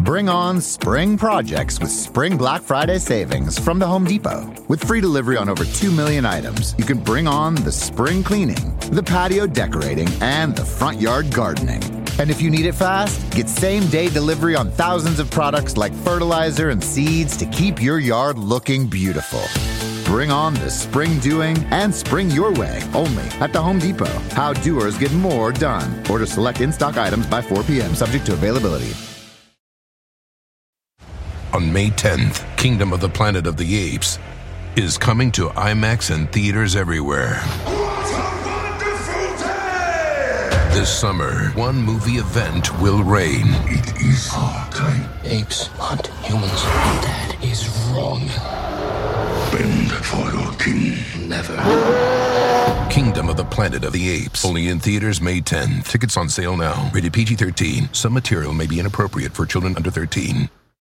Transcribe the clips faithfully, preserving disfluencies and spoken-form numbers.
Bring on spring projects with Spring Black Friday savings from the Home Depot. With free delivery on over two million items, you can bring on the spring cleaning, the patio decorating, and the front yard gardening. And if you need it fast, get same-day delivery on thousands of products like fertilizer and seeds to keep your yard looking beautiful. Bring on the spring doing and spring your way only at the Home Depot. How doers get more done. Order select in-stock items by four p.m. subject to availability. On May tenth, Kingdom of the Planet of the Apes is coming to IMAX and theaters everywhere. What a wonderful day! This summer, one movie event will reign. It is our time. Apes hunt humans. That is wrong. Bend for your king. Never. Kingdom of the Planet of the Apes. Only in theaters May tenth. Tickets on sale now. Rated P G thirteen. Some material may be inappropriate for children under thirteen.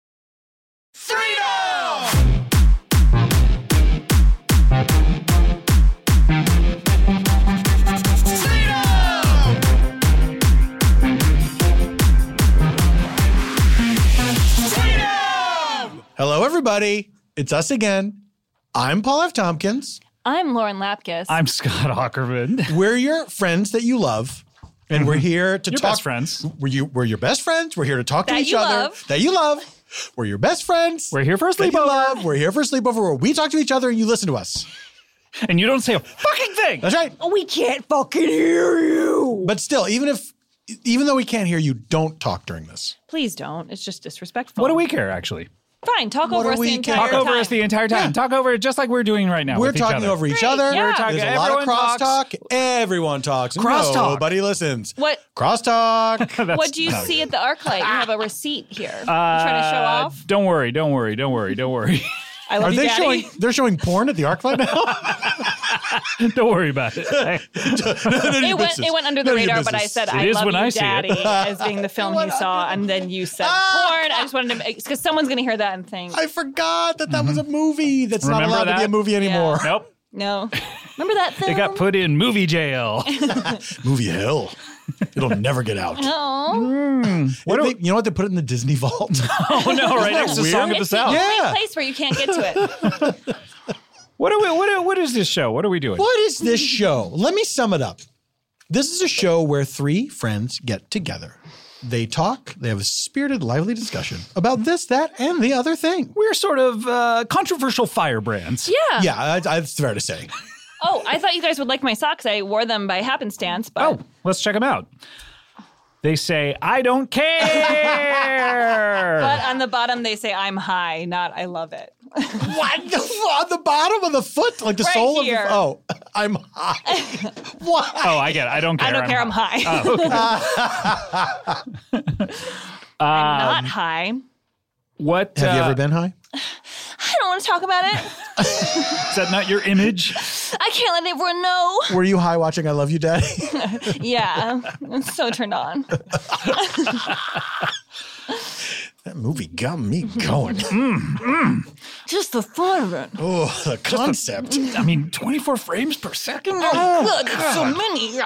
Hello, everybody. It's us again. I'm Paul F. Tompkins. I'm Lauren Lapkus. I'm Scott Aukerman. We're your friends that you love, and we're here to Your talk. best friends. We're, you, we're your best friends. We're here to talk to That each you other. love. That you love. We're your best friends. We're here for a that you sleepover. love. We're here for a sleepover where we talk to each other and you listen to us. And you don't say a fucking thing. That's right. we can't fucking hear you. But still, even if, even though we can't hear you, don't talk during this. Please don't. It's just disrespectful. What do we care, actually? Fine. Talk What over do us we the entire care? Talk time. over us the entire time. Yeah. Talk over it just like we're doing right now We're with each talking other. over each Great, other. yeah. We're talking- There's a lot of everyone crosstalk. talks. Everyone talks. Crosstalk. Nobody listens. What? Crosstalk. That's What do you not see good. at the ArcLight? You have a receipt here. you Uh, trying to show off? Don't worry, don't worry, don't worry, don't worry. I love Are you, they Daddy. showing? They're showing porn at the ArcLight now. Don't worry about it. It went, it went under the None of your radar, but I business. said, It I is love when you, I see it. Daddy, as being the film you saw, and then you said porn. I just wanted to, because someone's going to hear that and think, I forgot that that was a movie. That's not Remember allowed to be that? a movie anymore. Nope. no. Remember that film? It got put in movie jail. Movie hell. It'll never get out. Oh. What do they, you know what? They put it in the Disney vault. Oh no! Right next to weird? Song of the It's the South. only Yeah. place where you can't get to it. What are we? What, are, what is this show? What are we doing? What is this show? Let me sum it up. This is a show where three friends get together. They talk. They have a spirited, lively discussion about this, that, and the other thing. We're sort of uh, controversial firebrands. Yeah. Yeah, I- I- that's fair to say. Oh, I thought you guys would like my socks. I wore them by happenstance, but Oh, let's check them out. They say, I don't care. but on the bottom they say I'm high, not I love it. What? On the bottom of the foot? Like the Right sole here. of the... Oh, I'm high. What? Oh, I get it. I don't care. I don't care. I'm high. Oh, I'm not high. What? Have you uh, ever been high? I don't want to talk about it. Is that not your image? I can't let everyone know. Were you high watching I Love You, Daddy? Yeah, I'm so turned on. That movie got me going. Just the fun of it. Oh, the concept. I mean, twenty-four frames per second? Oh, good. So many.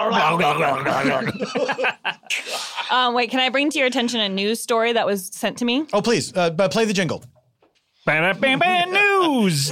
um, wait, can I bring to your attention a news story that was sent to me? Oh, please, uh, but play the jingle. Bam, bam, bam, news.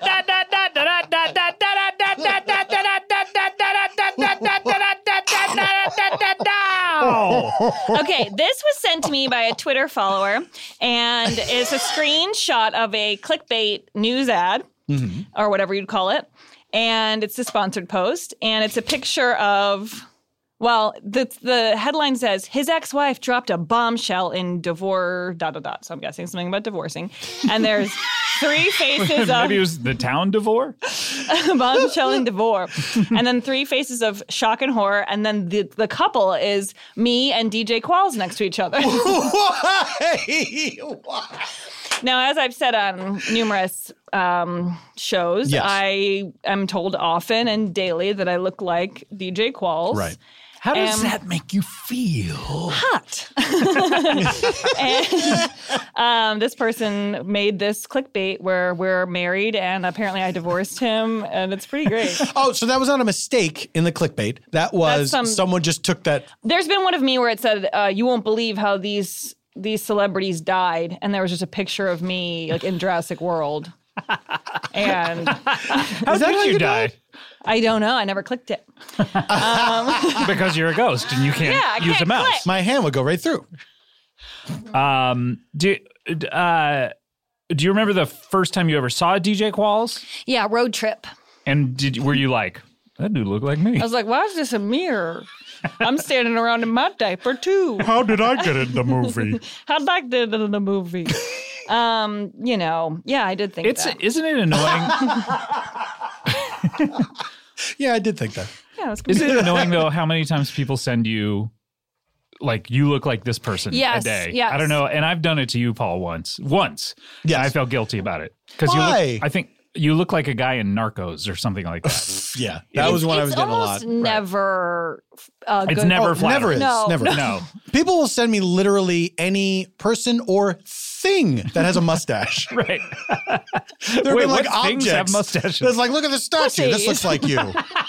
Okay, this was sent to me by a Twitter follower, and it's a screenshot of a clickbait news ad, or whatever you'd call it, and it's a sponsored post, and it's a picture of, well, the the headline says, his ex-wife dropped a bombshell in divorce, dot, dot, dot, so I'm guessing something about divorcing, and there's three faces of... Maybe it was the town Devore? bombshell and Devore. And then three faces of shock and horror. And then the, the couple is me and D J Qualls next to each other. Why? Why? Now, as I've said on numerous um, shows, Yes. I am told often and daily that I look like D J Qualls. Right. How does Um, that make you feel? Hot. and um, this person made this clickbait where we're married and apparently I divorced him, and it's pretty great. Oh, so that was not a mistake in the clickbait. That was That's some- someone just took that. There's been one of me where it said, uh, you won't believe how these these celebrities died, and there was just a picture of me like in Jurassic World. And How Is that did how you you die? died? I don't know. I never clicked it. Because you're a ghost and you can't Yeah, I use can't a mouse. click. My hand would go right through. Um, do uh, do you remember the first time you ever saw D J Qualls? Yeah, road trip. And did were you like, that dude look like me? I was like, why is this a mirror? I'm standing around in my diaper too. How did I get in the movie? How'd I get in the movie? Um, you know, yeah, I did think It's that. isn't it annoying? Yeah, I did think that. Yeah, it was Isn't it annoying though how many times people send you like you look like this person Yes, a day? yes. I don't know, and I've done it to you, Paul, once. Once. Yes. And I felt guilty about it. Because you Why? look I think you look like a guy in Narcos or something like that. Yeah, that was when I was it's getting a lot. almost never uh, It's good. never Oh, flattering. never is. No. Never. No. People will send me literally any person or thing that has a mustache. Right. There Wait, have been like what things have objects. mustaches? It's like, look at the statue. This Pussies. looks like you.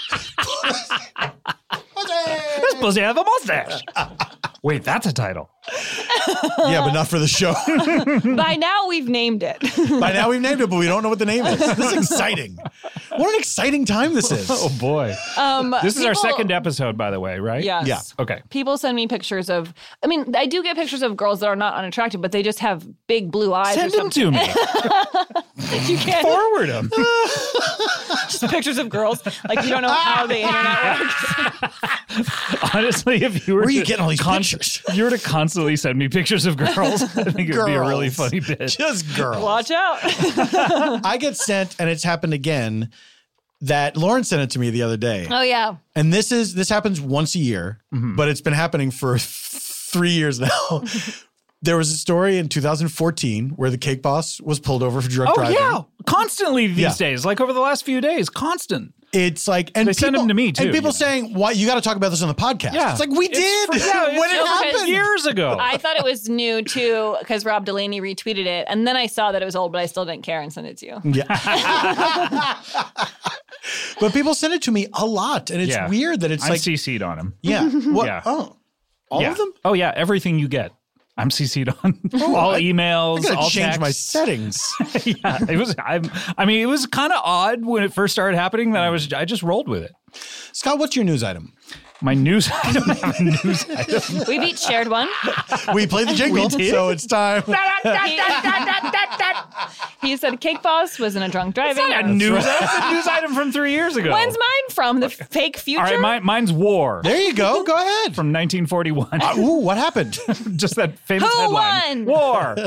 This pussy have a mustache. Wait, that's a title. Yeah, but not for the show. By now, we've named it. By now we've named it, but we don't know what the name is. This is exciting. What an exciting time this is. Oh boy. Um, This is our people- second episode, by the way, right? Yes. Yeah. Okay. People send me pictures of. I mean, I do get pictures of girls that are not unattractive, but they just have big blue eyes. Send or them something. to me. You can't. Forward them. Just pictures of girls. Like you don't know how the internet works. Honestly, if you were Where are you to getting all these con- pictures? if you were to constantly send me pictures of girls, I think it would be a really Girls. funny bit. Just girls. Watch out. I get sent, and it's happened again, that Lauren sent it to me the other day. Oh yeah. And this is this happens once a year, but it's been happening for th- three years now. There was a story in two thousand fourteen where the cake boss was pulled over for drunk Oh driving. yeah, constantly these Yeah. days. Like over the last few days, constant. It's like, and They people, send them to me, too, And people you know. saying, "Why you got to talk about this on the podcast?" Yeah, It's like we It's did for- yeah, when it's- it no, because happened. Years ago. I thought it was new too because Rob Delaney retweeted it, and then I saw that it was old, but I still didn't care and sent it to you. Yeah. But people send it to me a lot, and it's Yeah. weird that it's I'm like, C C'd on him. yeah, what? Yeah. Oh, all yeah. of them. Oh yeah, everything you get. I'm C C'd on all I- emails, I gotta all change my texts. settings. Yeah, it was. I'm, I mean, it was kind of odd when it first started happening. That I was. I just rolled with it. Scott, what's your news item? My news. I don't have a news item. We've each shared one. We played the jingle, did? so it's time. He said Cake Boss was in a drunk driving. It's not a news. That's a news item from three years ago. When's mine from? The fake future? All right, mine, mine's War There you go. Go ahead. from nineteen forty-one. Uh, ooh, what happened? Just that famous Who headline. won? War.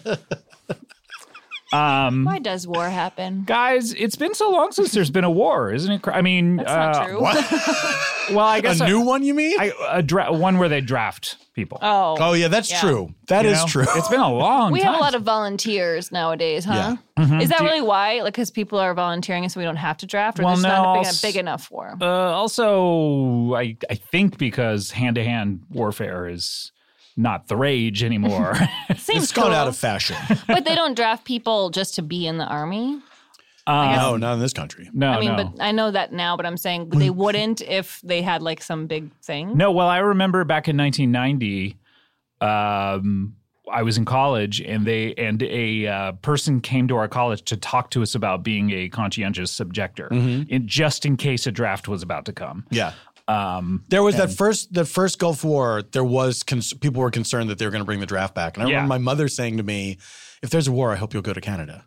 Why does war happen? Guys, it's been so long since there's been a war, isn't it? cr- I mean, That's uh, not true. What? well, I guess A I- new one, you mean? I, a dra- one where they draft people. Oh. oh, yeah, that's Yeah. true. That You is know? true. It's been a long We time. have a lot of volunteers nowadays, huh? Yeah. Is that Do you- really why? Like, because people are volunteering so we don't have to draft? Or Well, there's no, not a big, I'll s- big enough war? Uh, also, I, I think because hand-to-hand warfare is not the rage anymore. Seems It's gone cool. out of fashion. But they don't draft people just to be in the army? No, not in this country. no, I mean, no. but I know that now, but I'm saying they wouldn't if they had like some big thing. No, well, I remember back in nineteen ninety, um, I was in college, and they and a uh, person came to our college to talk to us about being a conscientious objector, in, just in case a draft was about to come. Yeah. Um, There was that first the first Gulf War. There was cons- people were concerned that they were going to bring the draft back, and I Yeah. remember my mother saying to me, "If there's a war, I hope you'll go to Canada."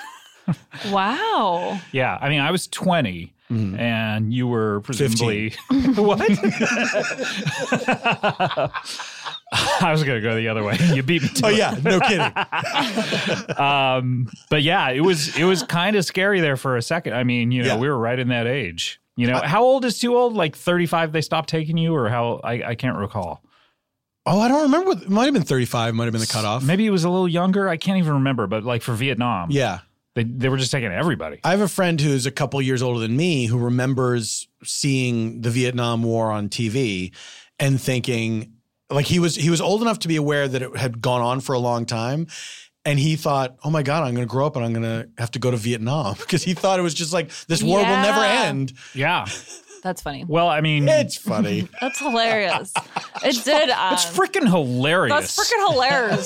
Wow. yeah, I mean, I was twenty, and you were presumably what? I was going to go the other way. You beat me to Oh it. yeah, no kidding. Um, but yeah, it was it was kind of scary there for a second. I mean, you know, Yeah. we were right in that age. You know, how old is too old? Like thirty-five, they stopped taking you, or how? I, I can't recall. Oh, I don't remember. What, it might have been thirty-five. Might have been the cutoff. Maybe it was a little younger. I can't even remember. But like for Vietnam, Yeah. they they were just taking everybody. I have a friend who's a couple years older than me who remembers seeing the Vietnam War on T V and thinking, like he was he was old enough to be aware that it had gone on for a long time. And he thought, oh my God, I'm going to grow up and I'm going to have to go to Vietnam because he thought it was just like this war will never Yeah. end. Yeah, That's funny. Well, I mean, It's funny. That's hilarious. It did. Um, it's freaking hilarious. That's freaking hilarious.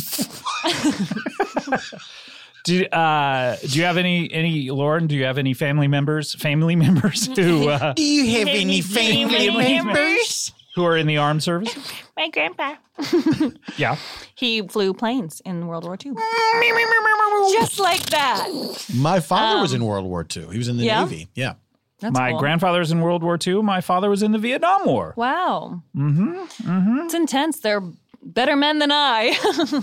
Do, uh, do you have any, any, Lauren, do you have any family members, family members who, uh, Do you have any family members? who are in the armed service? My grandpa. Yeah. He flew planes in World War Two. Just like that. My father was in World War Two. He was in the yeah? Navy. Yeah. That's My cool. grandfather was in World War Two. My father was in the Vietnam War. Wow. Mm-hmm. Mm-hmm. It's intense. They're better men than I.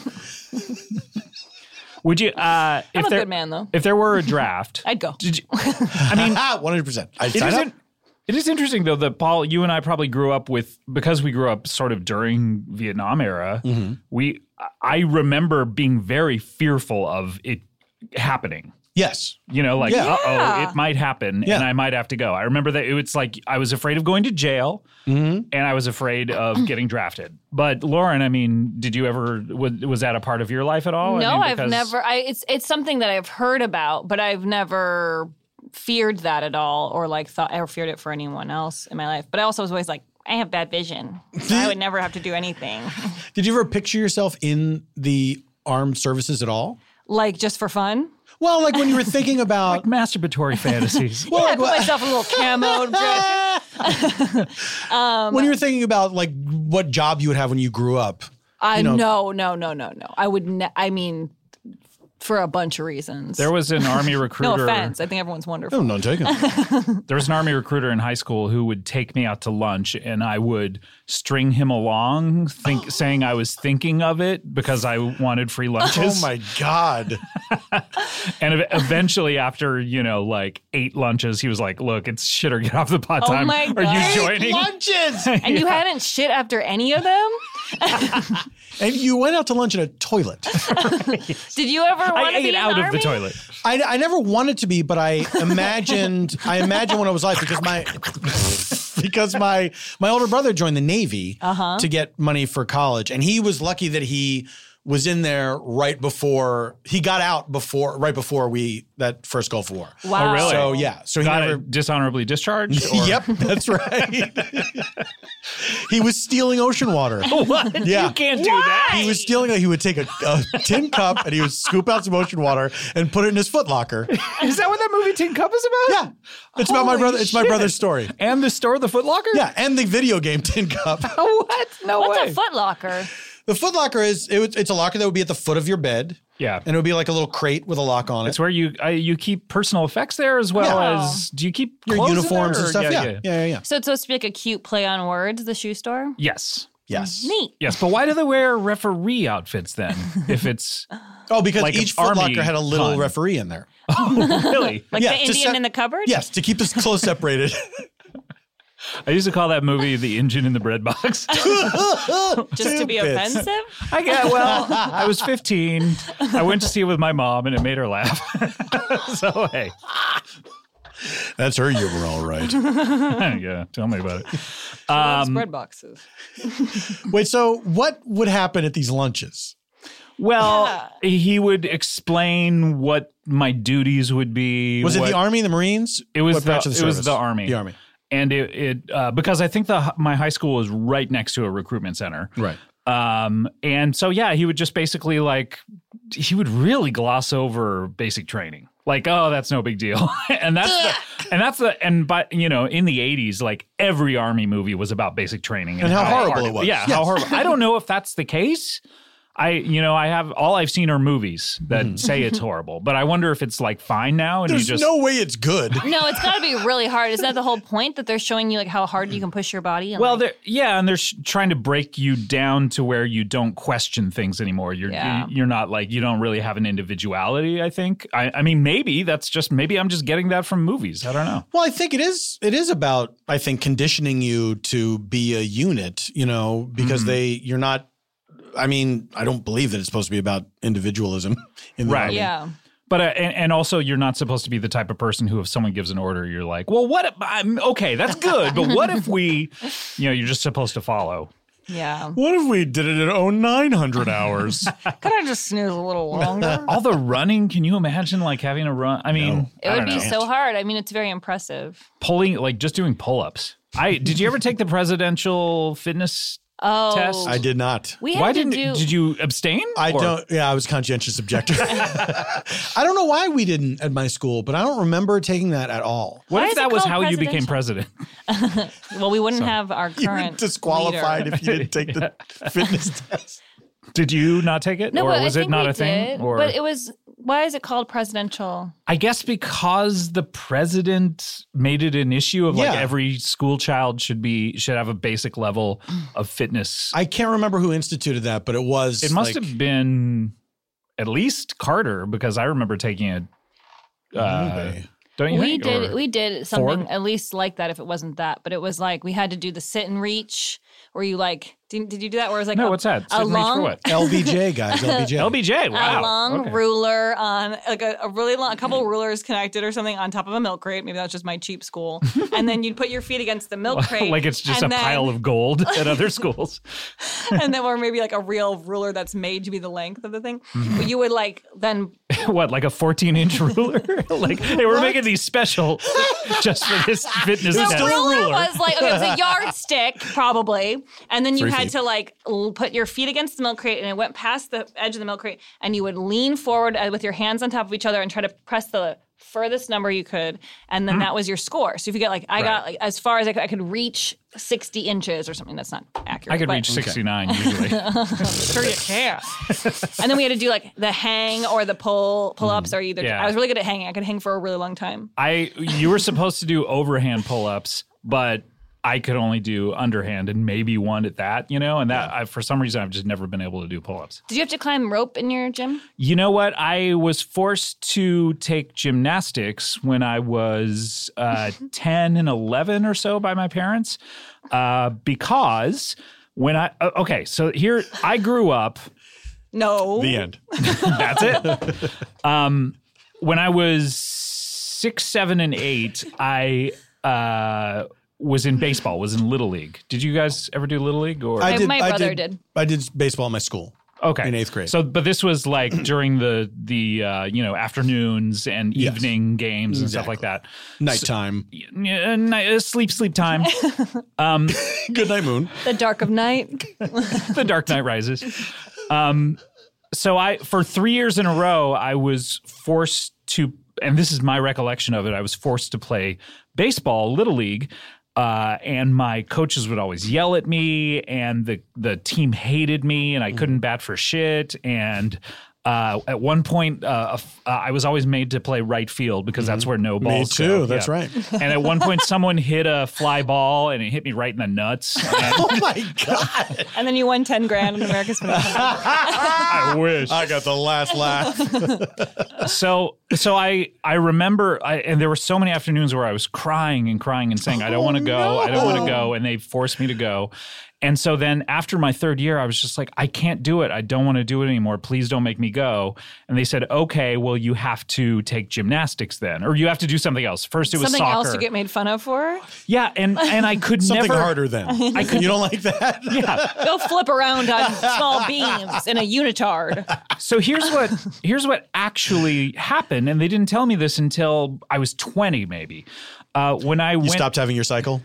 Would you, uh, if I'm a there, good man, though. if there were a draft, I'd go. did you, I mean, one hundred percent. I'd It sign is, up. in- it is interesting, though, that, Paul, you and I probably grew up with, because we grew up sort of during Vietnam era, Mm-hmm. we, I remember being very fearful of it happening. Yes. You know, like, Yeah. uh-oh, it might happen Yeah. and I might have to go. I remember that it was like, I was afraid of going to jail Mm-hmm. and I was afraid of getting drafted. But Lauren, I mean, did you ever, was, was that a part of your life at all? I No, mean, I've because- never. I it's it's something that I've heard about, but I've never feared that at all, or like thought or feared it for anyone else in my life. But I also was always like, I have bad vision. So I would never have to do anything. Did you ever picture yourself in the armed services at all? Like just for fun. Well, like when you were thinking about. Masturbatory fantasies. well, Yeah, I like, put myself in a little camo dress. when you were thinking about like what job you would have when you grew up. I know- no, no, no, no, no. I would. Ne- I mean, for a bunch of reasons. There was an army recruiter. no offense. I think everyone's wonderful. Oh, none taken. There was an army recruiter in high school who would take me out to lunch and I would string him along think, saying I was thinking of it because I wanted free lunches. Oh my God. And ev- eventually after, you know, like eight lunches, he was like, look, it's shit or get off the pot Oh time. my Are you God. joining? Lunches. And you hadn't shit after any of them? And you went out to lunch in a toilet. Did you ever want I to be ate in out the of the army? toilet. I, I never wanted to be, but I imagined I imagined what it was like because my because my my older brother joined the Navy Uh-huh. to get money for college, and he was lucky that he was in there right before he got out before right before we that first Gulf War. Wow. Oh, really? So yeah, so he Got never. it dishonorably discharged? Or? Yep, that's right. He was stealing ocean water. What? Yeah. You can't do that. He was stealing it. He would take a, a tin cup and he would scoop out some ocean water and put it in his Foot Locker. Is that what that movie Tin Cup is about? Yeah, it's about my Holy brother. It's my shit. brother's story. And the store, the Foot Locker? Yeah, and the video game Tin Cup. What? No What's way. a Foot Locker? The Foot Locker is it, would- it's a locker that would be at the foot of your bed. Yeah. And it would be like a little crate with a lock on it. It's where you uh, you keep personal effects there as well Yeah. as do you keep Your clothes in uniforms there, and or- stuff. Yeah, Yeah, yeah. yeah, yeah, yeah. So it's supposed to be like a cute play on words, the shoe store? Yes. Yes. Neat. Yes, but why do they wear referee outfits then? If it's Oh, because Like an each Foot army Locker had a little pun. referee in there. really, Like Yeah, the to Indian sep- in the cupboard? Yes, to keep this clothes separated. I used to call that movie "The Engine in the Bread Box." Just to be Two bits. offensive? I get well. I was fifteen. I went to see it with my mom, and it made her laugh. So hey, That's her humor, all right. yeah, tell me about it. Um, Spread boxes. Wait, so what would happen at these lunches? Well, he would explain what my duties would be. Was it what- the Army, the Marines? It was What the, branch of the it was service? the Army. The Army. And it, it uh, because I think the my high school was right next to a recruitment center. Right. Um, and so, yeah, he would just basically like, he would really gloss over basic training. Like, oh, that's no big deal. and that's, the, and that's the, and but, you know, in the eighties, like every Army movie was about basic training. And how horrible hard it was. Yeah, Yes. how horrible. I don't know if that's the case. I, you know, I have, all I've seen are movies that say it's horrible, but I wonder if it's like fine now and There's you just. no way it's good. No, it's got to be really hard. Is that the whole point, that they're showing you like how hard you can push your body? And, Well, like, they're yeah, and they're sh- trying to break you down to where you don't question things anymore. You're Yeah. you're not like you don't really have an individuality. I think. I, I mean, maybe that's just maybe I'm just getting that from movies. I don't know. Well, I think it is. It is about, I think, conditioning you to be a unit. You know, because Mm-hmm. they, you're not. I mean, I don't believe that it's supposed to be about individualism in the Right. Army. yeah. But uh, and, and also, you're not supposed to be the type of person who, if someone gives an order, you're like, well, what? If, I'm okay, that's good, but what if we, you know, you're just supposed to follow. Yeah. What if we did it in oh nine hundred hours? Could I just snooze a little longer? All the running, can you imagine like having to run? I mean, No. It I would don't be know. so hard. I mean, it's very impressive. Pulling, like just doing pull-ups. I Did you ever take the presidential fitness Oh, test? I did not. We had Why to didn't, do. did you abstain? I Or- don't. Yeah, I was conscientious objector. I don't know why we didn't at my school, but I don't remember taking that at all. What Why if is it that was called how you became presidential? president? Well, we wouldn't have our You were current disqualified leader. if you didn't take the fitness test. Did you not take it? No, or but was I it think not we a thing? did, Or But it was. Why is it called presidential? I guess because the president made it an issue of like Yeah. every school child should be should have a basic level of fitness. I can't remember who instituted that, but it was. it must like, have been at least Carter because I remember taking it. Uh, Maybe. don't you We think? did. Or- We did something Ford? at least like that. If it wasn't that, but it was like we had to do the sit and reach, where you like. Did, did you do that? Where it was like no, a, what's that? a Sit and reach long for what? L B J, guys. L B J. L B J. Wow. a long Okay. ruler on like a, a really long, a couple rulers connected or something on top of a milk crate. Maybe that's just my cheap school. And then you'd put your feet against the milk crate, like it's just a and then, pile of gold at other schools. and then or maybe like a real ruler that's made to be the length of the thing. Mm-hmm. But you would like then What, like a fourteen inch ruler? Like they were making these special just for this fitness the test. ruler was like okay, it was a yardstick probably, and then you Three had feet. to like l- put your feet against the milk crate, and it went past the edge of the milk crate, and you would lean forward uh, with your hands on top of each other and try to press the furthest number you could, and then that was your score. So if you get like I got like as far as I could, I could reach sixty inches or something. That's not accurate. I could but reach sixty-nine usually. Sure you can. And then we had to do like the hang or the pull pull ups or either. Yeah. I was really good at hanging. I could hang for a really long time. I you were supposed to do overhand pull-ups, but I could only do underhand and maybe one at that, you know, and that I, for some reason I've just never been able to do pull-ups. Did you have to climb rope in your gym? You know what? I was forced to take gymnastics when I was uh, ten and eleven or so by my parents uh, because when I uh, okay, so here I grew up. No. The end. That's it. Um, when I was six, seven, and eight, I uh, was in baseball. Was in Little League. Did you guys ever do Little League? Or I- my brother did. I did baseball at my school. okay, in eighth grade. So, but this was like during the the uh, you know afternoons and Yes. evening games and stuff like that. Nighttime. Yeah, night, uh, sleep, sleep time. Good night, Moon. The dark of night. The Dark Knight Rises. Um, so I, for three years in a row, I was forced to, and this is my recollection of it, I was forced to play baseball, Little League, uh, and my coaches would always yell at me, and the the team hated me, and I couldn't bat for shit, and uh, at one point, uh, a f- uh, I was always made to play right field because that's where no Me balls too. go. That's Yeah. right. And at one point, someone hit a fly ball, and it hit me right in the nuts. And Oh my God. And then you won ten grand in America's Funniest Home. I wish. I got the last laugh. So, so I I remember, I, and there were so many afternoons where I was crying and crying and saying, "I don't want to go, I don't want to go," and they forced me to go. And so then after my third year, I was just like, I can't do it. I don't want to do it anymore. Please don't make me go. And they said, okay, well, you have to take gymnastics then, or you have to do something else. First, it was Something soccer. else to get made fun of for? yeah, and and I could Something never harder then. I could, you don't like that? Yeah. Go flip around on small beams in a unitard. So here's what here's what actually happened, and they didn't tell me this until I was twenty, maybe. Uh, when I You went, stopped having your cycle?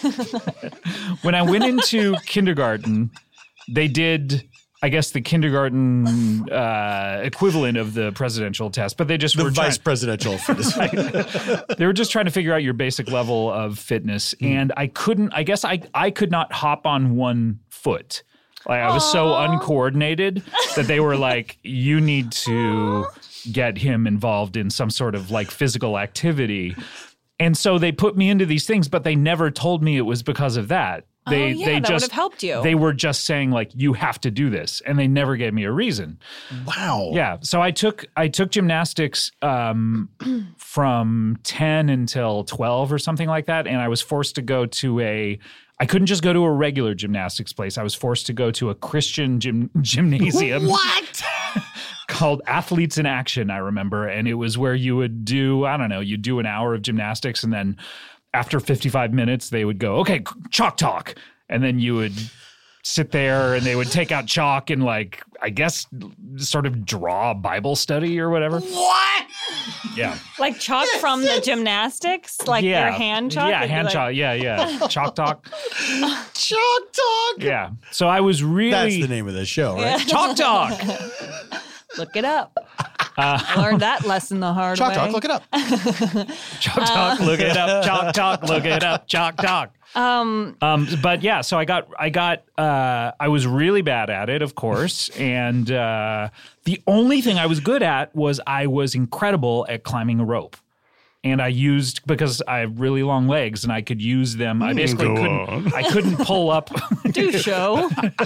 when I went into kindergarten, they did, I guess, the kindergarten uh, equivalent of the presidential test, but they just The were vice trying, presidential. they were just trying to figure out your basic level of fitness, and I couldn't. I guess I I could not hop on one foot. Like I was so uncoordinated that they were like, "You need to get him involved in some sort of like physical activity." And so they put me into these things, but they never told me it was because of that. They, Oh, yeah, they that just would've helped you. They were just saying like, you have to do this, and they never gave me a reason. Wow. Yeah, so I took I took gymnastics um, from ten until twelve or something like that, and I was forced to go to a. I couldn't just go to a regular gymnastics place. I was forced to go to a Christian gym, gymnasium. What? Called Athletes in Action, I remember. And it was where you would do, I don't know, you do an hour of gymnastics, and then after fifty-five minutes, they would go, okay, chalk talk. And then you would sit there and they would take out chalk and like, I guess, sort of draw a Bible study or whatever. What? Yeah. Like chalk from the gymnastics? Like yeah. your hand chalk? Yeah, It'd be hand like- chalk. Yeah, yeah. Chalk talk. Chalk talk. Yeah. So I was really... That's the name of this show, right? Chalk talk. Look it up. I learned that lesson the hard Chalk way. talk. Look it up. Chalk talk, look it up. Chalk talk, look it up. Chalk talk. Um, um, but yeah, so I got, I got, uh, I was really bad at it, of course, and uh, the only thing I was good at was I was incredible at climbing a rope. And I used, because I have really long legs and I could use them. I basically Go couldn't, on. I couldn't pull up. Do show.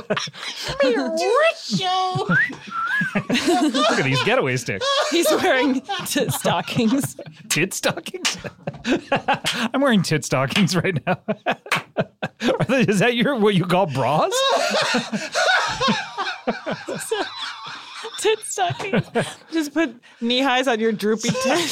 Look at these getaway sticks. He's wearing t- stockings. Tit stockings? I'm wearing tit stockings right now. Are they- Is that your what you call bras? Tit stockings. Just put knee highs on your droopy tits.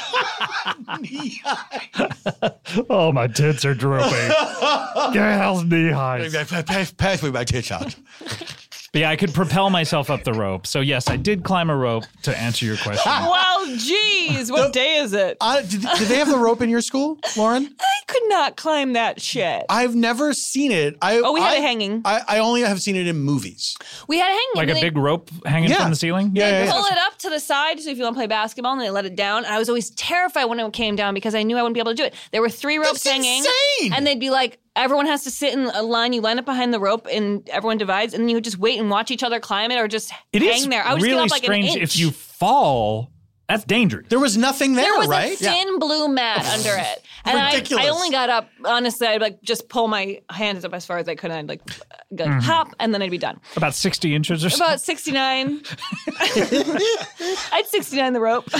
Oh, my tits are drooping. Give me those knee highs. Pass, pass me my tit shot. But yeah, I could propel myself up the rope. So yes, I did climb a rope to answer your question. Well, geez. What day is it? Uh, did, did they have the rope in your school, Lauren? I could not climb that shit. I've never seen it. I, Oh, we had I, it hanging. I, I only have seen it in movies. We had it hanging. Like a and they- big rope hanging Yeah. from the ceiling? Yeah, yeah, They yeah. pull it up to the side so if you want to play basketball, and they let it down. And I was always terrified when it came down because I knew I wouldn't be able to do it. There were three ropes That's hanging, insane! and they'd be like, everyone has to sit in a line. You line up behind the rope, and everyone divides, and you would just wait and watch each other climb it, or just It hang is there. I would just really get up like strange an inch. if you fall. That's dangerous. There was nothing there, There was right? a thin blue mat under it, and I, Ridiculous. I only got up. Honestly, I'd like just pull my hands up as far as I could, and I'd like, go Mm-hmm. hop, and then I'd be done. About sixty inches or so. About sixty-nine. I'd sixty-nine the rope.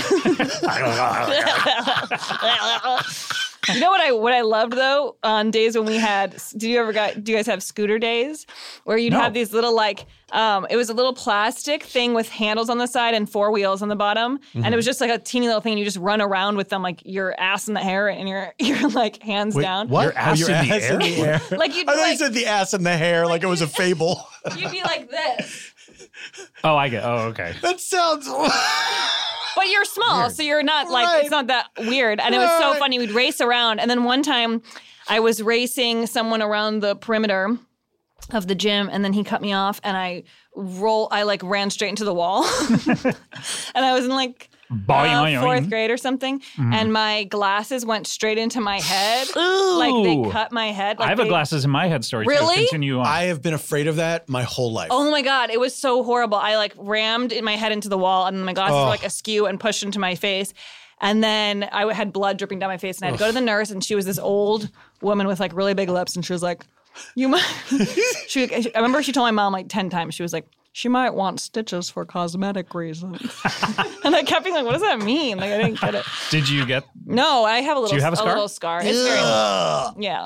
You know what I what I loved though on days when we had. Did you ever got? Do you guys have scooter days where you'd No. have these little like? Um, it was a little plastic thing with handles on the side and four wheels on the bottom, and it was just like a teeny little thing. And you just run around with them like your ass in the air and your your like hands Wait, down. what? Your ass oh, your in the ass air? in the air. Like you'd I be thought you like, said the ass and the hair like it was a fable. you'd be like this, Oh, I get. Oh, okay. That sounds. but you're small, so you're not like Right. it's not that weird. And it was so Right. funny. We'd race around, and then one time, I was racing someone around the perimeter of the gym, and then he cut me off, and I roll. I like ran straight into the wall, and I was in like Boing, uh, boing, fourth boing. grade or something, and my glasses went straight into my head, Ooh. like they cut my head. Like I have a they- glasses in my head story. too. Really? Continue on. I have been afraid of that my whole life. Oh my God, it was so horrible. I like rammed in my head into the wall, and my glasses Oh. were like askew and pushed into my face. And then I had blood dripping down my face, and I had to go to the nurse, and she was this old woman with like really big lips, and she was like, "You might." she, I remember she told my mom like ten times. She was like, "She might want stitches for cosmetic reasons," and I kept being like, "What does that mean?" Like I didn't get it. Did you get? No, I have a little, you have a scar? little scar. It's very, yeah.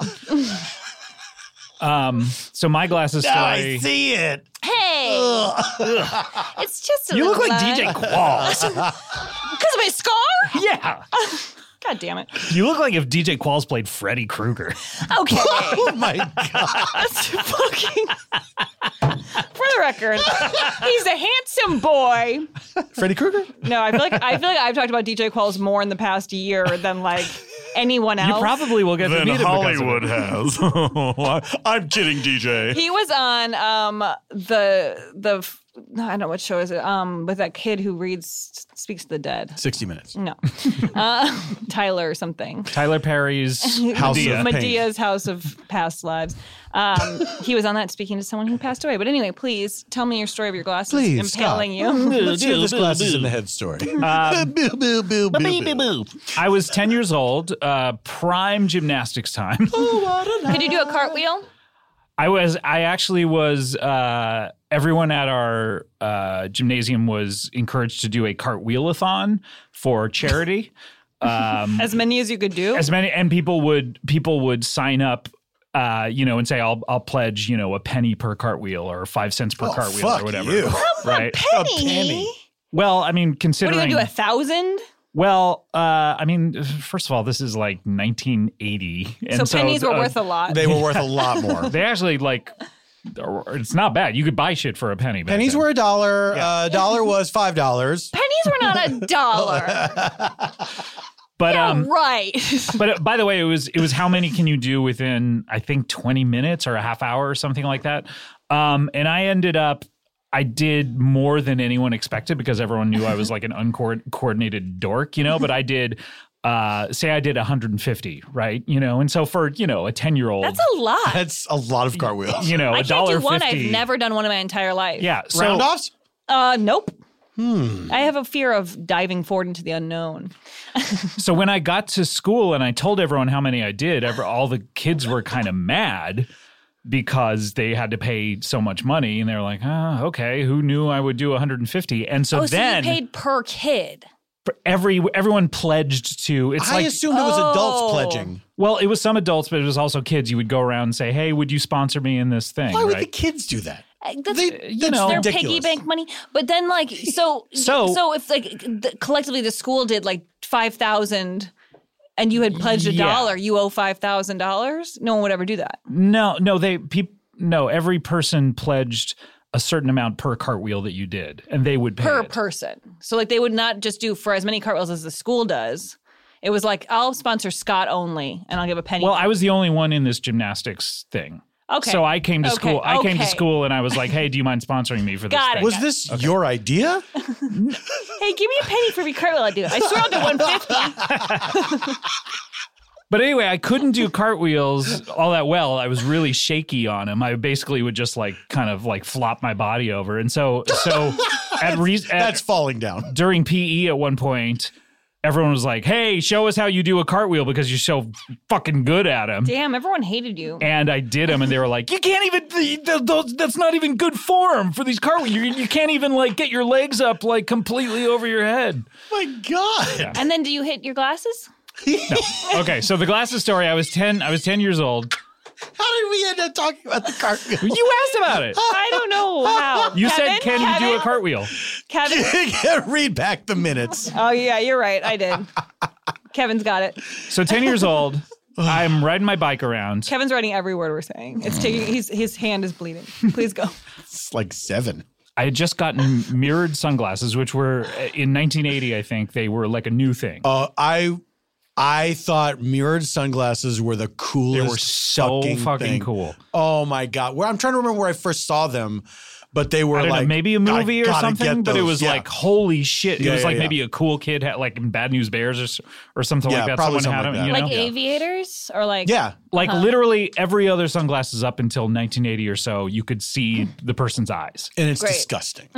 Um. So my glasses story. I see it. Hey, it's just a You look little like D J line. Qualls. Because of my scar? Yeah. God damn it. You look like if D J Qualls played Freddy Krueger. Okay. Oh my God. That's fucking. For the record, he's a handsome boy. Freddy Krueger? No, I feel like I feel like I've talked about D J Qualls more in the past year than like anyone else. You probably will get to meet him because of it. has. I'm kidding, D J. He was on um the the I don't know what show is it um with that kid who reads Speaks to the Dead. sixty minutes. No, uh, Tyler or something. Tyler Perry's House Medea. of- Medea's House of Past Lives. Um, he was on that speaking to someone who passed away. But anyway, please tell me your story of your glasses Please, impaling Scott. you. Let's hear this glasses in the head story. Um, Boo, boo, boo, boo, boo. I was ten years old, uh, prime gymnastics time. Could you do a cartwheel? I was, I actually was, uh, everyone at our uh, gymnasium was encouraged to do a cartwheel-a-thon for charity. Um, As many as you could do? as many, and people would, people would sign up, uh, you know, and say, I'll, I'll pledge, you know, a penny per cartwheel or five cents per Oh, cartwheel fuck or whatever. you. Right. penny? penny. Well, I mean, What are considering. you going to do, a thousand? Well, uh, I mean, first of all, this is like nineteen eighty. And So pennies were uh, worth a lot. They were worth a lot more. They actually like It's not bad. You could buy shit for a penny. back Pennies then. were a dollar. A uh, dollar was five dollars. Pennies were not a dollar. But yeah, um, right. but uh, by the way, it was it was how many can you do within I think twenty minutes or a half hour or something like that. Um, and I ended up I did more than anyone expected because everyone knew I was like an uncoordinated dork, you know. But I did. Uh, say I did one hundred fifty, right? You know, and so for, you know, a ten-year-old. That's a lot. That's a lot of cartwheels. You know, I a can't dollar do one. fifty. I've never done one in my entire life. Yeah. So, Round-offs? Uh, nope. Hmm. I have a fear of diving forward into the unknown. So when I got to school and I told everyone how many I did, ever, all the kids were kind of mad because they had to pay so much money. And they were like, oh, okay, who knew I would do one hundred fifty? And so oh, then so you paid per kid. every everyone pledged to. It's I like, assumed it was Oh. adults pledging. well, it was some adults, but it was also kids. You would go around and say, hey, would you sponsor me in this thing? Why would right? the kids do that? Uh, That's, They- you that's know, their ridiculous. piggy bank money. But then, like, so So- so if like the, collectively the school did like five thousand, and you had pledged a Yeah. dollar, you owe five thousand dollars. No one would ever do that. No, no, they peop, no. Every person pledged a certain amount per cartwheel that you did, and they would pay Per it. person. So like they would not just do for as many cartwheels as the school does. It was like, I'll sponsor Scott only, and I'll give a penny. Well, I was the only one in this gymnastics thing. Okay. So I came to Okay, school. I came to okay. school and I was like, "Hey, do you mind sponsoring me for this?" Got thing? it. Was this your idea? Hey, give me a penny for every cartwheel I do. I swear I'll do one fifty. But anyway, I couldn't do cartwheels all that well. I was really shaky on them. I basically would just like kind of like flop my body over. And so, so at, re- at That's falling down. during P E at one point, everyone was like, "Hey, show us how you do a cartwheel because you're so fucking good at them." Damn, everyone hated you. And I did them, and they were like, "You can't even. th- th- those, that's not even good form for these cartwheels. You, you can't even like get your legs up like completely over your head." My God. And then do you hit your glasses? Okay, so the glasses story. I was ten. I was ten years old. How did we end up talking about the cartwheel? You asked about it. I don't know how. You Kevin? said, "Can you do Kevin? a cartwheel?" Kevin? Read back the minutes. Oh, yeah, you're right. I did. Kevin's got it. So ten years old. I'm riding my bike around. Kevin's writing every word we're saying. It's taking. He's, his hand is bleeding. Please go. It's like seven. I had just gotten mirrored sunglasses, which were in nineteen eighty. I think they were like a new thing. Uh, I I thought mirrored sunglasses were the coolest. They were so fucking, fucking thing. cool. Oh my God! Where I'm trying to remember where I first saw them, but they were I don't like know, maybe a I movie or gotta something, get but it those. was Yeah. like, holy shit. It Yeah, was yeah, like yeah. maybe a cool kid had like in Bad News Bears or, s- or something Yeah, like that. probably Someone had something them, like you that. know? Like aviators or like. yeah. Like literally every other sunglasses up until nineteen eighty or so, you could see the person's eyes. And it's Great. disgusting.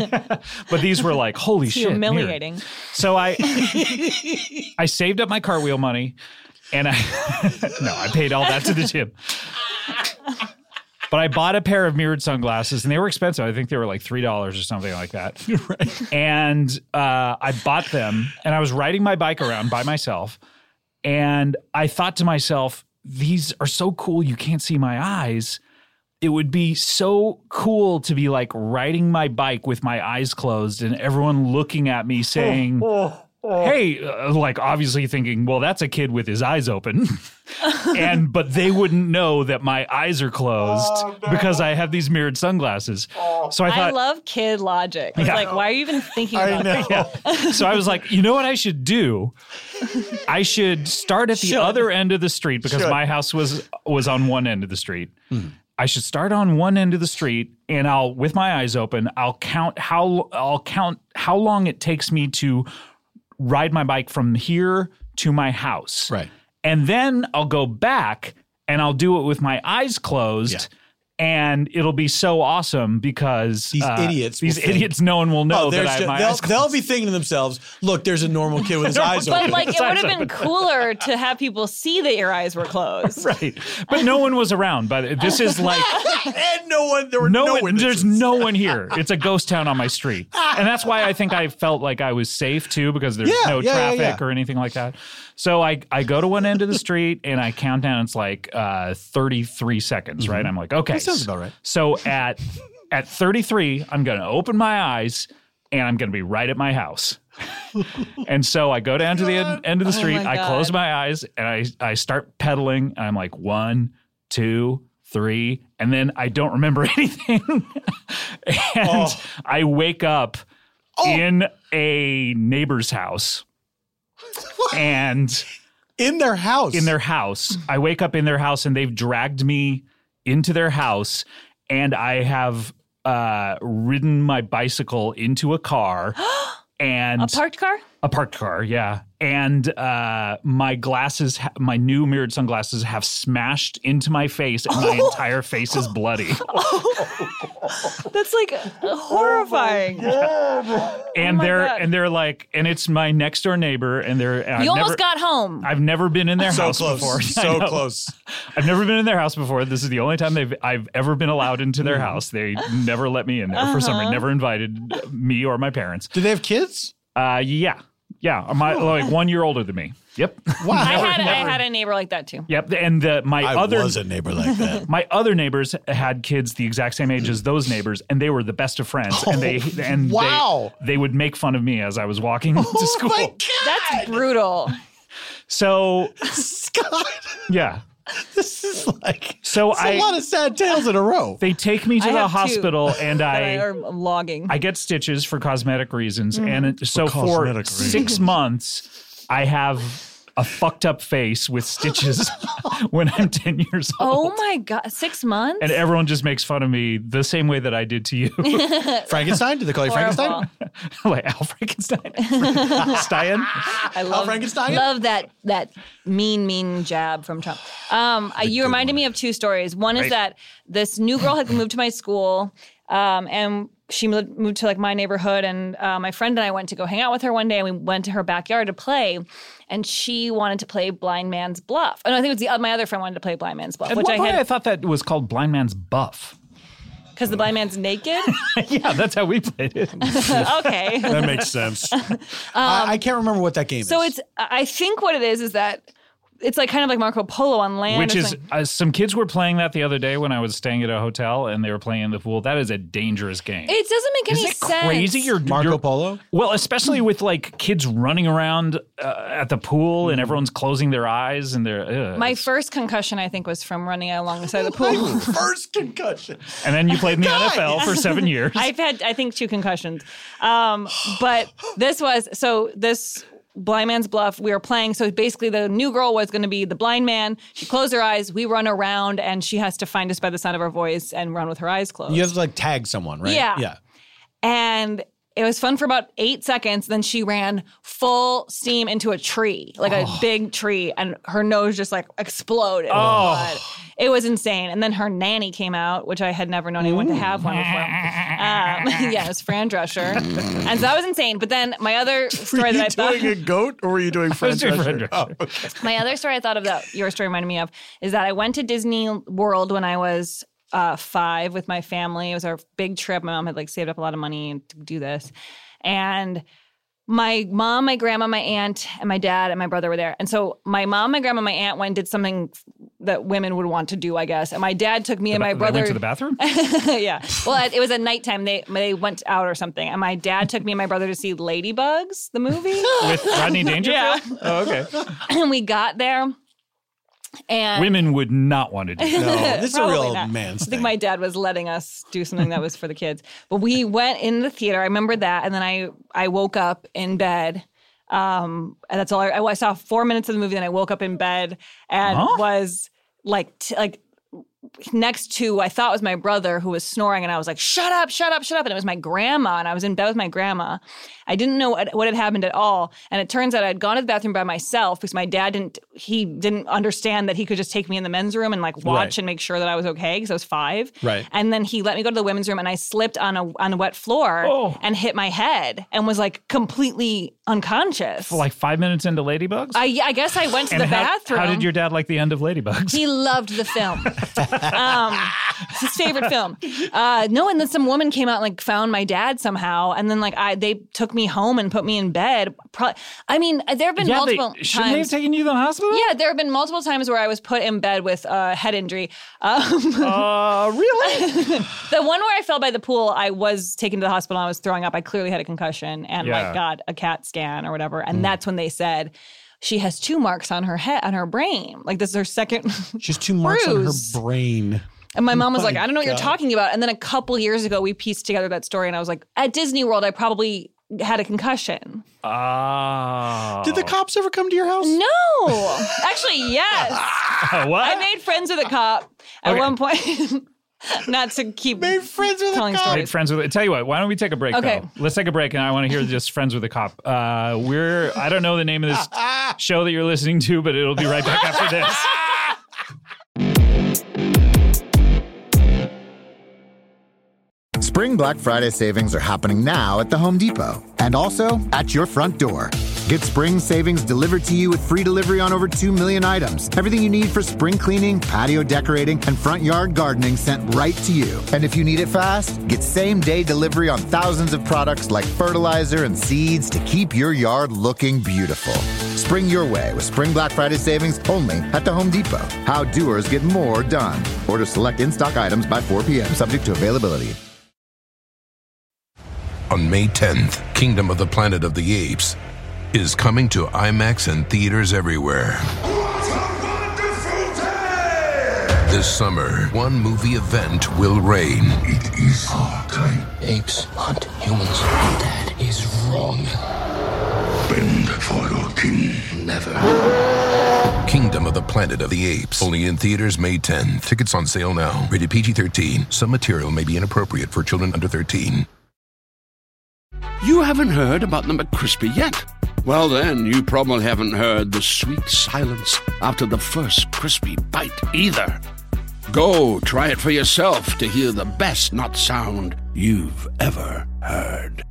But these were like, holy It's shit. mirrored. humiliating. So I I saved up my cartwheel money and I no, I paid all that to the gym. But I bought a pair of mirrored sunglasses and they were expensive. I think they were like three dollars or something like that. Right. And uh, I bought them and I was riding my bike around by myself. And I thought to myself, these are so cool. You can't see my eyes. It would be so cool to be like riding my bike with my eyes closed and everyone looking at me saying, hey, uh, like obviously thinking, well, that's a kid with his eyes open. and but they wouldn't know that my eyes are closed Oh, no. because I have these mirrored sunglasses. So I I, thought, love kid logic. It's Yeah. like, why are you even thinking I about know. that? yeah. So I was like, you know what I should do? I should start at the Should. other end of the street because Should. my house was was on one end of the street. I should start on one end of the street and I'll with my eyes open, I'll count how I'll count how long it takes me to ride my bike from here to my house. Right. And then I'll go back and I'll do it with my eyes closed. Yeah. And it'll be so awesome because These uh, idiots will these think- idiots, no one will know Oh, that there's I have ju- my they'll, eyes closed. they'll be thinking to themselves, look, there's a normal kid with his eyes But open. like, it His would eyes have been open. cooler to have people see that your eyes were closed. Right. But no one was around. But this is like and no one, there were no, no, one, witnesses. there's no one here. It's a ghost town on my street. And that's why I think I felt like I was safe too, because there's Yeah, no yeah, yeah, traffic yeah. or anything like that. So I, I go to one end of the street and I count down. It's like uh, thirty-three seconds, right? I'm like, okay. That sounds about right. So at at thirty-three, I'm going to open my eyes and I'm going to be right at my house. And so I go down to the end, end of the Oh street. my I God. close my eyes and I, I start pedaling. And I'm like, one, two, three, and then I don't remember anything. and oh. I wake up oh. in a neighbor's house. and in their house. In their house. I wake up in their house and they've dragged me into their house, and I have uh, ridden my bicycle into a car. and A parked car? A parked car, yeah. And uh, my glasses, ha- my new mirrored sunglasses have smashed into my face, and my entire face is bloody. That's like horrifying. Oh and oh they're God. and they're like, and it's my next door neighbor, and they're. You I've almost never, got home. I've never been in their so house close. before. So close. I've never been in their house before. This is the only time they've I've ever been allowed into their house. They never let me in there uh-huh. for some reason. Never invited me or my parents. Do they have kids? Uh, yeah. Yeah, my, like one year older than me. Yep. Wow. I never, had never. I had a neighbor like that too. Yep. And the, my I other was a neighbor like that. my other neighbors had kids the exact same age as those neighbors, and they were the best of friends. Oh, and they and wow. they, they would make fun of me as I was walking oh to school. My God. That's brutal. So Scott. Yeah. This is like so it's I, a lot of sad tales in a row. They take me to I the have hospital, two and that I are logging. I get stitches for cosmetic reasons, Mm. and it, so For for, cosmetic six reasons. months, I have a fucked up face with stitches when I'm ten years old. Oh my God, six months? And everyone just makes fun of me the same way that I did to you. Frankenstein? Did they call you Horrible. Frankenstein? Like Al Frankenstein? Stein? I love, Frankenstein? love that that mean, mean jab from Trump. Um, I, you reminded me of two stories. One is Right. that this new girl had moved to my school, um, and she moved moved to like my neighborhood, and uh, my friend and I went to go hang out with her one day, and we went to her backyard to play, and she wanted to play Blind Man's Bluff. Oh, no, I think it was the, my other friend wanted to play Blind Man's Bluff, At which one I point, had I thought that was called Blind Man's Buff. because the blind man's naked. Yeah, that's how we played it. Okay. That makes sense. I, I can't remember what that game So is. it's, I think what it is is that it's like kind of like Marco Polo on land. Which or is, something. uh, some kids were playing that the other day when I was staying at a hotel, and they were playing in the pool. That is a dangerous game. It doesn't make any Isn't it sense. crazy? You're, Marco you're- Polo? Well, especially with like kids running around uh, at the pool and everyone's closing their eyes and they're. Uh, My first concussion, I think, was from running along the side of the pool. First concussion. and then you played in the N F L for seven years. I've had, I think, two concussions. Um, but this was, so this Blind Man's Bluff, we were playing. So basically the new girl was going to be the blind man. She closed her eyes. We run around and she has to find us by the sound of our voice and run with her eyes closed. You have to like tag someone, right? Yeah. Yeah. And it was fun for about eight seconds. Then she ran full steam into a tree, like a big tree, and her nose just like exploded. Oh. It was insane. And then her nanny came out, which I had never known anyone to have one before. Um, yeah, it was Fran Drescher. And so that was insane. But then my other story Were you that I thought... doing a goat or were you doing Fran doing Fran Drescher? Drescher. Oh, okay. My other story I thought of that your story reminded me of is that I went to Disney World when I was uh, five with my family. It was our big trip. My mom had like saved up a lot of money to do this. And my mom, my grandma, my aunt, and my dad and my brother were there. And so my mom, my grandma, my aunt went and did something that women would want to do, I guess. And my dad took me and my They brother went to the bathroom? yeah. Well, it was at nighttime. They they went out or something. And my dad took me and my brother to see Ladybugs, the movie. With Rodney Dangerfield? Yeah. Oh, okay. And we got there. And Women would not want to do that. No, this is a Probably real not. man's I thing. think my dad was letting us do something that was for the kids. But we went in the theater. I remember that. And then I, I woke up in bed. Um, and that's all I, I saw four minutes of the movie. Then I woke up in bed and Huh? was like, t- like next to, I thought was my brother who was snoring. And I was like, shut up, shut up, shut up. And it was my grandma. And I was in bed with my grandma. I didn't know what, what had happened at all. And it turns out I'd gone to the bathroom by myself because my dad didn't, he didn't understand that he could just take me in the men's room and like watch Right. and make sure that I was okay because I was five. Right. And then he let me go to the women's room and I slipped on a on a wet floor Oh. and hit my head and was like completely unconscious. Like five minutes into Ladybugs? I, I guess I went to and the how, bathroom. how did your dad like the end of Ladybugs? He loved the film. um, it's his favorite film. Uh, no, and then some woman came out and like found my dad somehow, and then like I they took me home and put me in bed. Pro- I mean, there have been yeah, multiple they, shouldn't they have times. taken you to the hospital? Yeah, there have been multiple times where I was put in bed with a uh, head injury. Um, Uh, really? the one where I fell by the pool, I was taken to the hospital and I was throwing up. I clearly had a concussion and Yeah. like got a CAT scan or whatever. And that's when they said she has two marks on her head, on her brain. Like this is her second She's two marks on her bruise. brain. And my mom was My like, I don't know what God. you're talking about. And then a couple years ago, we pieced together that story. And I was like, at Disney World, I probably had a concussion. Oh. Did the cops ever come to your house? No. Actually, yes. What? I made friends with a cop at Okay. one point. Not to keep Made friends with a telling cop? Made stories. friends with it. Tell you what, why don't we take a break, Okay. though? Let's take a break, and I want to hear just Friends with a Cop. Uh, we're, I don't know the name of this show that you're listening to, but it'll be right back after this. Spring Black Friday savings are happening now at the Home Depot and also at your front door. Get spring savings delivered to you with free delivery on over two million items. Everything you need for spring cleaning, patio decorating, and front yard gardening sent right to you. And if you need it fast, get same-day delivery on thousands of products like fertilizer and seeds to keep your yard looking beautiful. Spring your way with Spring Black Friday savings only at the Home Depot. How doers get more done. Order select in-stock items by four p.m. subject to availability. On May tenth, Kingdom of the Planet of the Apes is coming to IMAX and theaters everywhere. This summer, one movie event will reign. It is our time. Apes hunt humans. That is wrong. Bend for your king. Never. Kingdom of the Planet of the Apes. Only in theaters May tenth. Tickets on sale now. Rated P G thirteen. Some material may be inappropriate for children under thirteen. You haven't heard about the McCrispy yet? Well, then, you probably haven't heard the sweet silence after the first crispy bite either. Go try it for yourself to hear the best nut sound you've ever heard.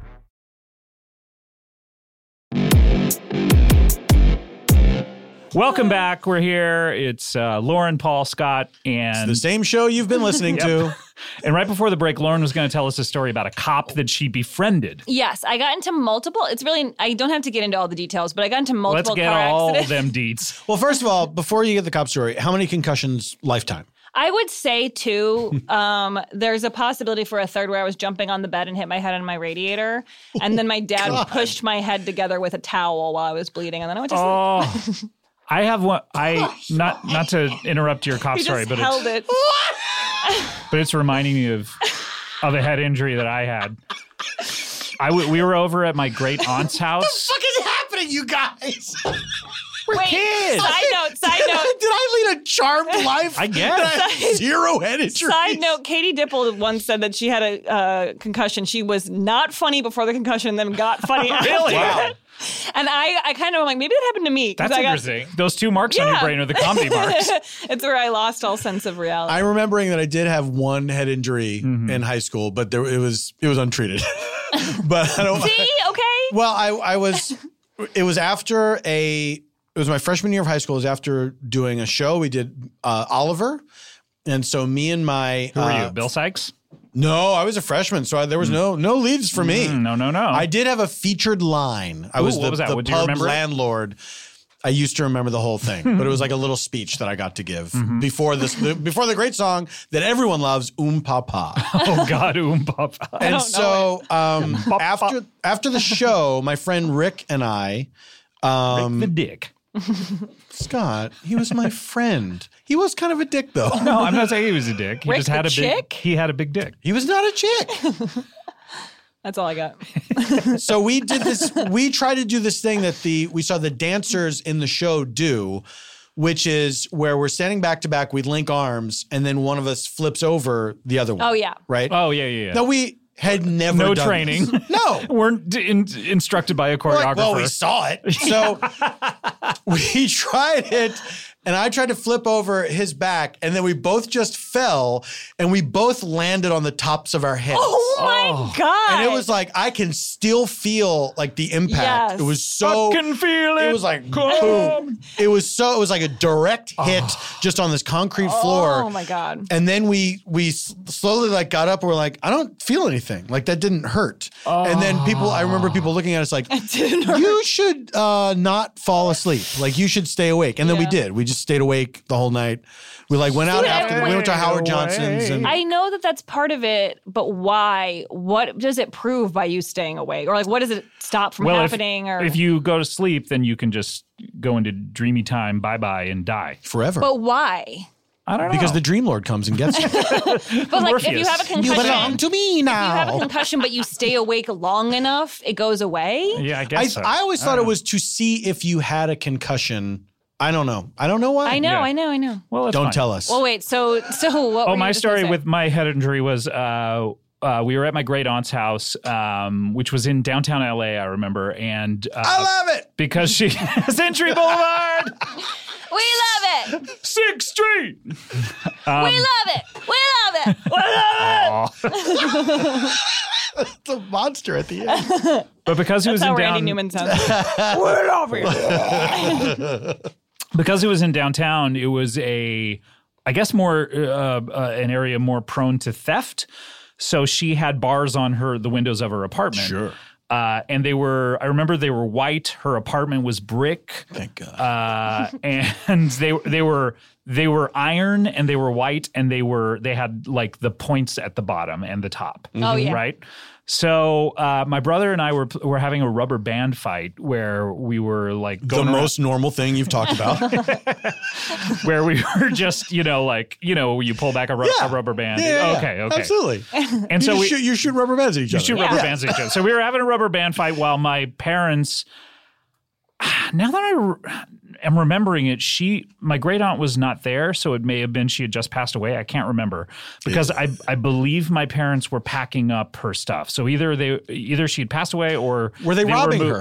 Welcome back. We're here. It's uh, Lauren, Paul, Scott, and... It's the same show you've been listening to. And right before the break, Lauren was going to tell us a story about a cop that she befriended. Yes, I got into multiple. It's really, I don't have to get into all the details, but I got into multiple Let's get car all accidents. them deets. Well, first of all, before you get the cop story, how many concussions lifetime? I would say two. Um, there's a possibility for a third where I was jumping on the bed and hit my head on my radiator, and then my dad God. pushed my head together with a towel while I was bleeding, and then I went to sleep. Oh, I have one. I not not to interrupt your cop He story, just but held it's, it. but it's reminding me of of a head injury that I had. I w- we were over at my great aunt's house. What the fuck is happening, you guys? We're Wait, kids. side note, side note. Did I lead a charmed life? I guess. That I had zero head injuries. Side note, Katie Dipple once said that she had a uh, concussion. She was not funny before the concussion, then got funny after. Really? Wow. And I, I kind of am like, maybe that happened to me. 'cause That's I got, interesting. Those two marks on your Yeah. brain are the comedy marks. It's where I lost all sense of reality. I'm remembering that I did have one head injury Mm-hmm. in high school, but there it was it was untreated. But I don't. See, okay. Well, I I was. It was after a. It was my freshman year of high school. It was after doing a show. We did uh, Oliver, and so me and my. Who are uh, you, Bill Sykes? No, I was a freshman, so I, there was no no leads for me. Mm, no, no, no. I did have a featured line. I Ooh, was what the, was that? the What, do you pub remember it? landlord. I used to remember the whole thing, but it was like a little speech that I got to give Mm-hmm. before this, the, before the great song that everyone loves, Um Papa. Oh God, oom papa. And so um, after after the show, my friend Rick and I, um, the dick. Scott, he was my friend. He was kind of a dick though. No, I'm not saying he was a dick. He Rick just had the a chick? big. He had a big dick. He was not a chick. That's all I got. So we did this. We tried to do this thing that the we saw the dancers in the show do, which is where we're standing back to back. We link arms, and then one of us flips over the other one. Oh, yeah. right. Oh yeah, yeah. yeah. No, we had never No done training. this. No. weren't d- in- instructed by a We're choreographer. like, well, we saw it. So we tried it, and I tried to flip over his back, and then we both just fell, and we both landed on the tops of our heads. Oh my God. And it was like, I can still feel like the impact. Yes. It was so. I can feel it. It was like, Come. boom. It was so, it was like a direct hit just on this concrete floor. Oh my God. And then we we s- slowly like got up and we're like, I don't feel anything. Like that didn't hurt. And then people, I remember people looking at us like, you should uh, not fall asleep. Like you should stay awake. And then we Yeah. did. We just stayed awake the whole night. We like went out See, I- after, we went to Howard Johnson's and I know that that's part of it, but why? What does it prove by you staying awake? Or like, what does it stop from well, happening? if, or if you go to sleep, then you can just go into dreamy time, bye bye, and die. forever. But why? I don't know. Because the Dream Lord comes and gets you. But like, if you have a concussion, You belong to me now. If you have a concussion, but you stay awake long enough, it goes away. Yeah, I guess I, so. I always thought it was to see if you had a concussion. I don't know. I don't know why. I know, Yeah. I know, I know. Well, it's Don't fine. tell us. Well, wait. So, so what? Oh, were you my just gonna story say? with my head injury was uh, uh, we were at my great aunt's house, um, which was in downtown L A, I remember. And uh, I love it. because she Century Boulevard, We love it. sixth Street. Um, we love it. We love it. We love it. It's a monster at the end. But because it was That's how in Randy down, Newman sounds. We love it. because it was in downtown, it was a, I guess more uh, uh, an area more prone to theft. So she had bars on her the windows of her apartment. Sure. Uh, and they were, I remember they were white. Her apartment was brick. Thank God. Uh, and they they were they were iron and they were white and they were they had like the points at the bottom and the top. Oh, yeah. Right. So uh, my brother and I were were having a rubber band fight where we were like the going around- most normal thing you've talked about. where we were just you know like you know you pull back a, ru- Yeah. a rubber band. Yeah, yeah, yeah. Okay. Okay. Absolutely. And so you, we shoot, you shoot rubber bands at each You other. shoot rubber bands at each other. So we were having a rubber band fight while my parents. Now that I re- am remembering it, she, my great aunt was not there, so it may have been she had just passed away. I can't remember because I, I believe my parents were packing up her stuff. So either they, either she had passed away or Were they, robbing were her?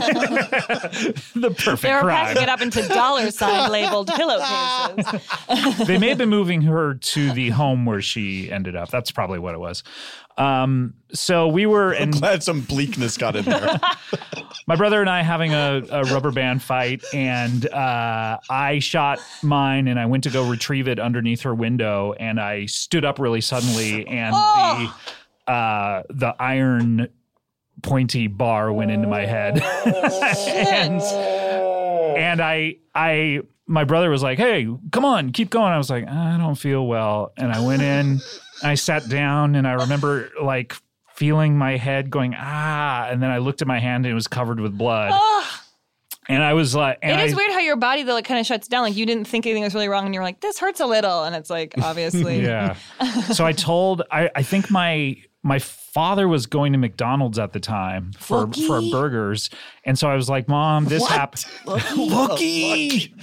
the perfect They were crime. packing it up into dollar sign labeled pillowcases. They may have been moving her to the home where she ended up. That's probably what it was. Um, so we were, and Glad some bleakness got in there. my brother and I having a, a rubber band fight, and uh, I shot mine, and I went to go retrieve it underneath her window, and I stood up really suddenly, and Oh. the uh, the iron pointy bar went into my head, and and I I my brother was like, "Hey, come on, keep going." I was like, "I don't feel well," and I went in, I sat down, and I remember like feeling my head going ah, and then I looked at my hand and it was covered with blood. And I was like, and It is I, weird how your body though like kind of shuts down. Like you didn't think anything was really wrong, and you're like, "This hurts a little," and it's like obviously, yeah. So I told, I, I think my my father was going to McDonald's at the time for Lucky. for burgers, and so I was like, "Mom, this happened." Lucky.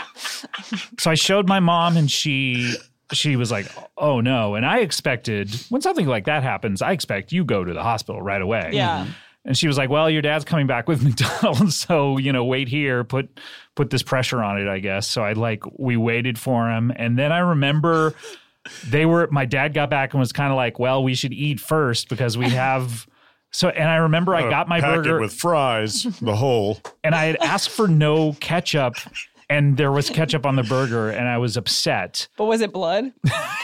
So I showed my mom, and she she was like, "Oh no!" And I expected when something like that happens, I expect you go to the hospital right away. yeah. And she was like, "Well, your dad's coming back with McDonald's, so you know, wait here, put put this pressure on it, I guess." So I like we waited for him, and then I remember they were. My dad got back and was kind of like, "Well, we should eat first because we have." So, and I remember I got my burger with fries, the whole. and I had asked for no ketchup, and there was ketchup on the burger, and I was upset. But was it blood?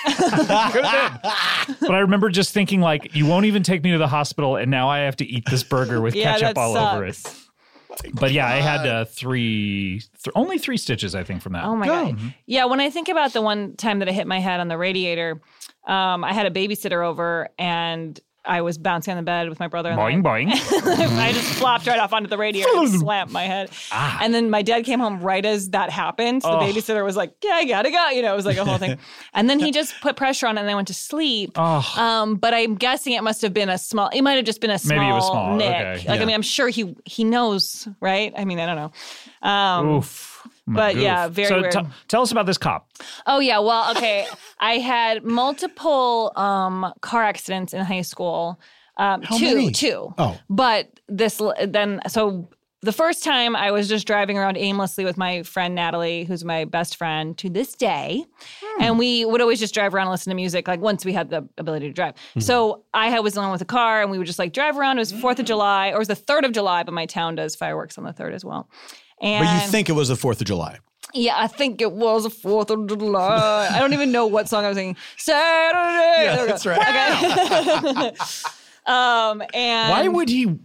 But I remember just thinking, like, you won't even take me to the hospital, and now I have to eat this burger with Yeah, ketchup that all over it. sucks. But yeah, I had uh, three, th- only three stitches, I think, from that. Oh my God. Yeah, when I think about the one time that I hit my head on the radiator, um, I had a babysitter over and I was bouncing on the bed with my brother. And Boing, I, boing. I just flopped right off onto the radiator and slammed my head. Ah. And then my dad came home right as that happened. So the Oh. babysitter was like, "Yeah, I gotta go." You know, it was like a whole thing. And then he just put pressure on it and I went to sleep. Oh. Um, but I'm guessing it must have been a small, it might have just been a small, Maybe it was small, nick. okay. Like, Yeah. I mean, I'm sure he he knows, right? I mean, I don't know. Um, Oof. My but goof. yeah, very so weird. t- tell us about this cop. Oh yeah, well, okay. I had multiple um, car accidents in high school. Um, How two, many? two. Oh. But this then so the first time I was just driving around aimlessly with my friend Natalie, who's my best friend to this day, and we would always just drive around and listen to music. Like once we had the ability to drive, so I had was along with a car, and we would just like drive around. It was Fourth of July, or it was the third of July, but my town does fireworks on the third as well. And But you think it was the fourth of July. yeah, I think it was the fourth of July. I don't even know what song I was singing. Saturday. Yeah, There we go. that's right. Okay. um, and Why would he?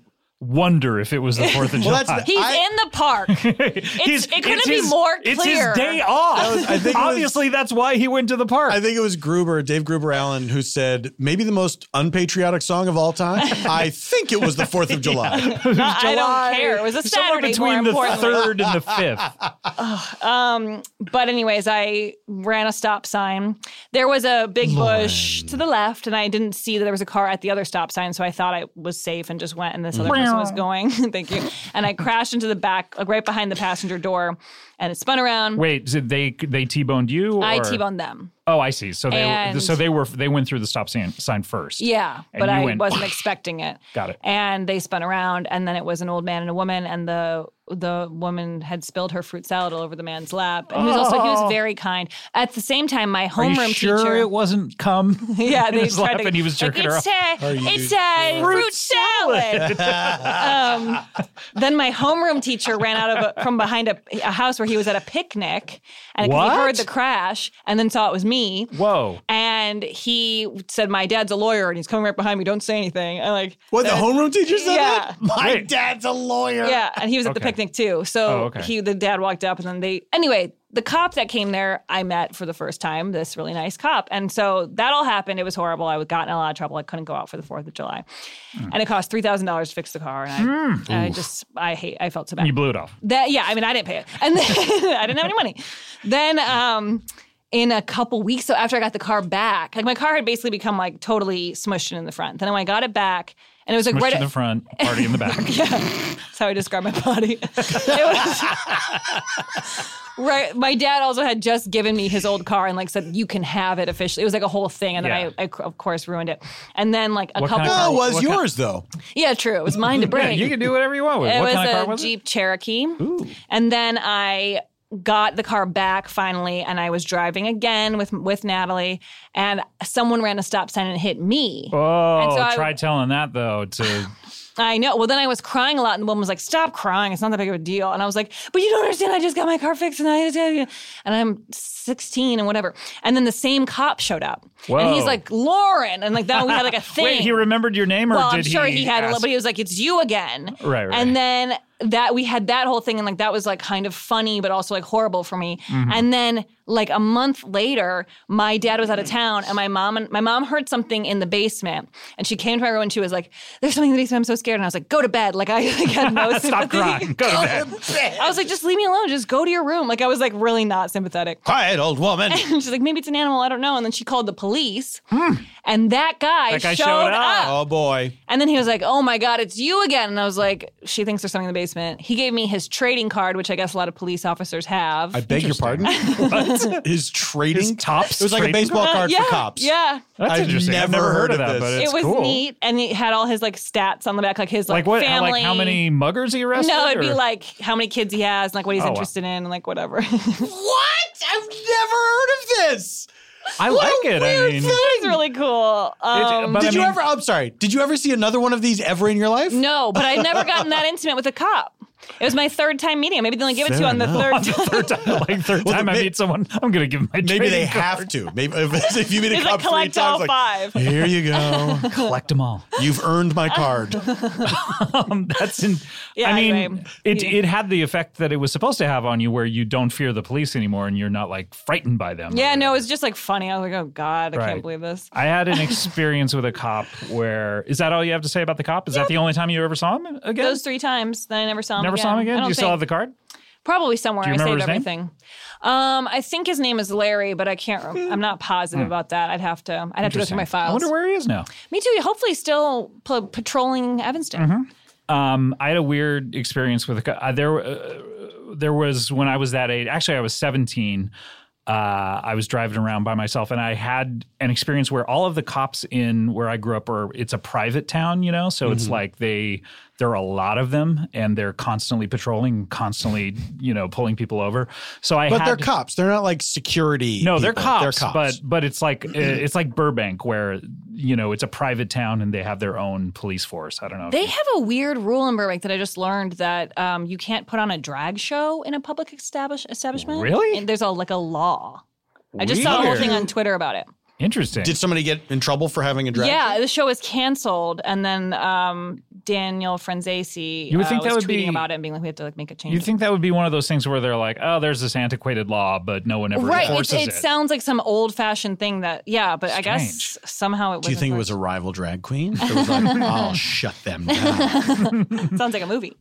wonder if it was the fourth of Well, July. that's the- He's I- in the park. It's, it couldn't it's be his- more It's clear. his day off. I think it was- Obviously, that's why he went to the park. I think it was Gruber, Dave Gruber Allen, who said maybe the most unpatriotic song of all time. I think it was the Fourth of July. It was I July, don't care. It was a somewhere Saturday, between more the importantly. third and the fifth. Um, but anyways, I ran a stop sign. There was a big bush to the left, and I didn't see that there was a car at the other stop sign, so I thought I was safe and just went, and this other person was going. Thank you. And I crashed into the back, like right behind the passenger door, and it spun around. Wait, so they they T-boned you? Or? I T-boned them. Oh, I see. So they And- so they were they went through the stop sign, sign first. Yeah, And but you I went, wasn't expecting it. Got it. And they spun around, and then it was an old man and a woman, and the the woman had spilled her fruit salad all over the man's lap. And he was also he was very kind. At the same time, my Are you homeroom sure teacher. it wasn't cum? Yeah, in they his tried lap to, and he was jerking like, her it's off. A, it's a fruit salad. um, then my homeroom teacher ran out of a, from behind a, a house where he was at a picnic, and 'cause What? he heard the crash, and then saw it was me. Whoa. And he said, "My dad's a lawyer, and he's coming right behind me. Don't say anything." And like, What, the homeroom teacher said Yeah. that? My Wait. dad's a lawyer. yeah, and he was at the Okay. picnic too. So Oh, okay. he, the dad walked up, and then they. Anyway, the cop that came there, I met for the first time. This really nice cop, and so that all happened. It was horrible. I got in a lot of trouble. I couldn't go out for the Fourth of July, and it cost three thousand dollars to fix the car. And I, and I just, I hate. I felt so bad. You blew it off. That yeah, I mean, I didn't pay it, and then I didn't have any money. Then, um, in a couple weeks, so after I got the car back, like my car had basically become like totally smushed in the front. Then when I got it back, and it was like Mushed right in the front, party in the back. yeah, that's how I describe my body. It was right. My dad also had just given me his old car and like said you can have it officially. It was like a whole thing, and then Yeah. I, I of course ruined it. And then like a What couple. kind of No, car- it was What kind- yours, though. Yeah, true. It was mine to Yeah, bring. you can do whatever you want with it. It What was kind of car a was Jeep it? Cherokee. And then I got the car back finally, and I was driving again with with Natalie, and someone ran a stop sign and hit me. Oh, And so I- try telling that though to I know. Well, then I was crying a lot, and the woman was like, "Stop crying. It's not that big of a deal." And I was like, "But you don't understand. I just got my car fixed, and I just and I'm sixteen and whatever." And then the same cop showed up, and he's Whoa. like, "Lauren," and like that we had like a thing. Wait, he remembered your name, or well, did I'm sure he, he, had a ask- little, but he was like, "It's you again." Right, right. And then that we had that whole thing, and like that was like kind of funny, but also like horrible for me. Mm-hmm. And then like a month later, my dad was out of town, and my mom and my mom heard something in the basement, and she came to my room, and she was like, "There's something in the basement. I'm so scared." And I was like, "Go to bed." Like I like, had no sympathy. Stop crying. Go to bed. I was like, "Just leave me alone. Just go to your room." Like I was like really not sympathetic. Quiet, old woman. And she's like, "Maybe it's an animal. I don't know." And then she called the police, and that guy, That guy showed, showed up. up. Oh, boy. And then he was like, "Oh my God, it's you again." And I was like, "She thinks there's something in the basement." He gave me his trading card, which I guess a lot of police officers have. I beg your pardon? What? His trading? His Topps It was like a trading baseball card? card yeah, for cops. Yeah. That's I've interesting. I've never never heard of heard that, of but this. it's It was cool. neat, and he had all his like stats on the back, like his like, Like what? family. Like how many muggers he arrested? No, it'd be or- like how many kids he has, and like what he's Oh, wow. interested in, and like whatever. What? I've never heard of this. I What like a it. weird I mean, thing. It's really cool. Um, but Did I you mean- ever? I'm sorry. Did you ever see another one of these ever in your life? no, but I'd never gotten that intimate with a cop. It was my third time meeting him. Maybe they only give it to you on the third on the time. third time, like third Well, time I may- meet someone, I'm gonna give them my Maybe they trading have card. to. Maybe if, if you meet a He's cop like, three collect times, all like, five. here you go. collect them all. You've earned my card. Um, that's in. Yeah, I mean, anyway. it Yeah. it had the effect that it was supposed to have on you, where you don't fear the police anymore, and you're not like frightened by them. Yeah, no, it was just like funny. I was like, oh God, I Right. can't believe this. I had an experience with a cop where is that all you have to say about the cop? Is that the only time you ever saw him again? Those three times, then I never saw him Never again. saw him I again. don't Do you still think- have the card? Probably somewhere. Do you I remember saved his name? everything. Um, I think his name is Larry, but I can't. Rem- I'm not positive about that. I'd have to. I'd have to go through my Hmm. Interesting. I files. wonder where he is now. Me too. Hopefully, still p- patrolling Evanston. Um, I had a weird experience with a co- uh, there. Uh, there was when I was that age. Actually, I was seventeen. Uh, I was driving around by myself, and I had an experience where all of the cops in where I grew up are. It's a private town, you know, so Mm-hmm. it's like they. There are a lot of them, and they're constantly patrolling, constantly, you know, pulling people over. So I But had they're cops. They're not like security. No, they're people. cops, They're cops. but but it's like uh, it's like Burbank, where you know it's a private town and they have their own police force. I don't know. if They you- have a weird rule in Burbank that I just learned that um, you can't put on a drag show in a public establish- establishment. Really? And there's a like a law. I just saw a whole Weird. thing on Twitter about it. Interesting. Did somebody get in trouble for having a drag Yeah, queen? the show was canceled, and then um, Daniel Franzese You would uh, think that was would tweeting be- about it and being like, we have to like make a change. You think that would be one of those things where they're like, oh, there's this antiquated law, but no one ever right? enforces It, it. it sounds like some old-fashioned thing that, yeah, but I guess Strange. somehow it was. Do you think it was a rival drag queen? It was like, I'll shut them down. Sounds like a movie.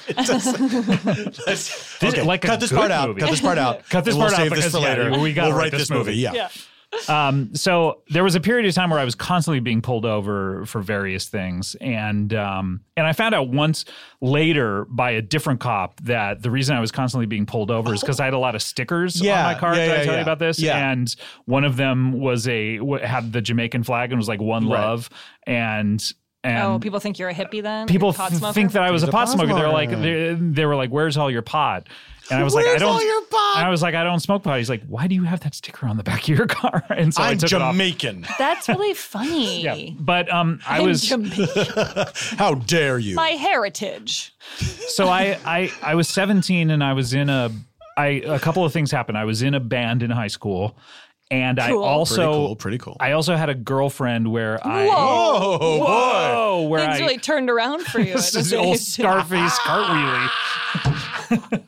This- Okay, like a cut this good part out. movie. Cut this part out. Cut this And part we'll out save this because, for yeah, later. we gotta we'll write write this this movie. movie. Yeah. Yeah. Um, so there was a period of time where I was constantly being pulled over for various things, and um, and I found out once later by a different cop that the reason I was constantly being pulled over is because I had a lot of stickers Yeah, on my car. yeah, Did I yeah, tell yeah. you about this? Yeah. And one of them was a w- had the Jamaican flag and was like One Right. Love, and and Oh, people think you're a hippie then? people Pot th- smoker? think that I was a He's a pot pot smoker. They're smoker. like they, they were like, "Where's all your pot?" And I was like, "I Where's don't." all your pot? And I was like, "I don't smoke pot." He's like, "Why do you have that sticker on the back of your car?" And so I I'm took it off. Jamaican. That's really funny. Yeah, but um, I I'm was Jamaican. How dare you? My heritage. so I, I I was seventeen and I was in a I a couple of things happened. I was in a band in high school, and I Cool. also Pretty cool. Pretty cool. I also had a girlfriend where I Whoa. oh, boy. whoa where Things I really turned around for you. this is the old Scarface cartwheelie.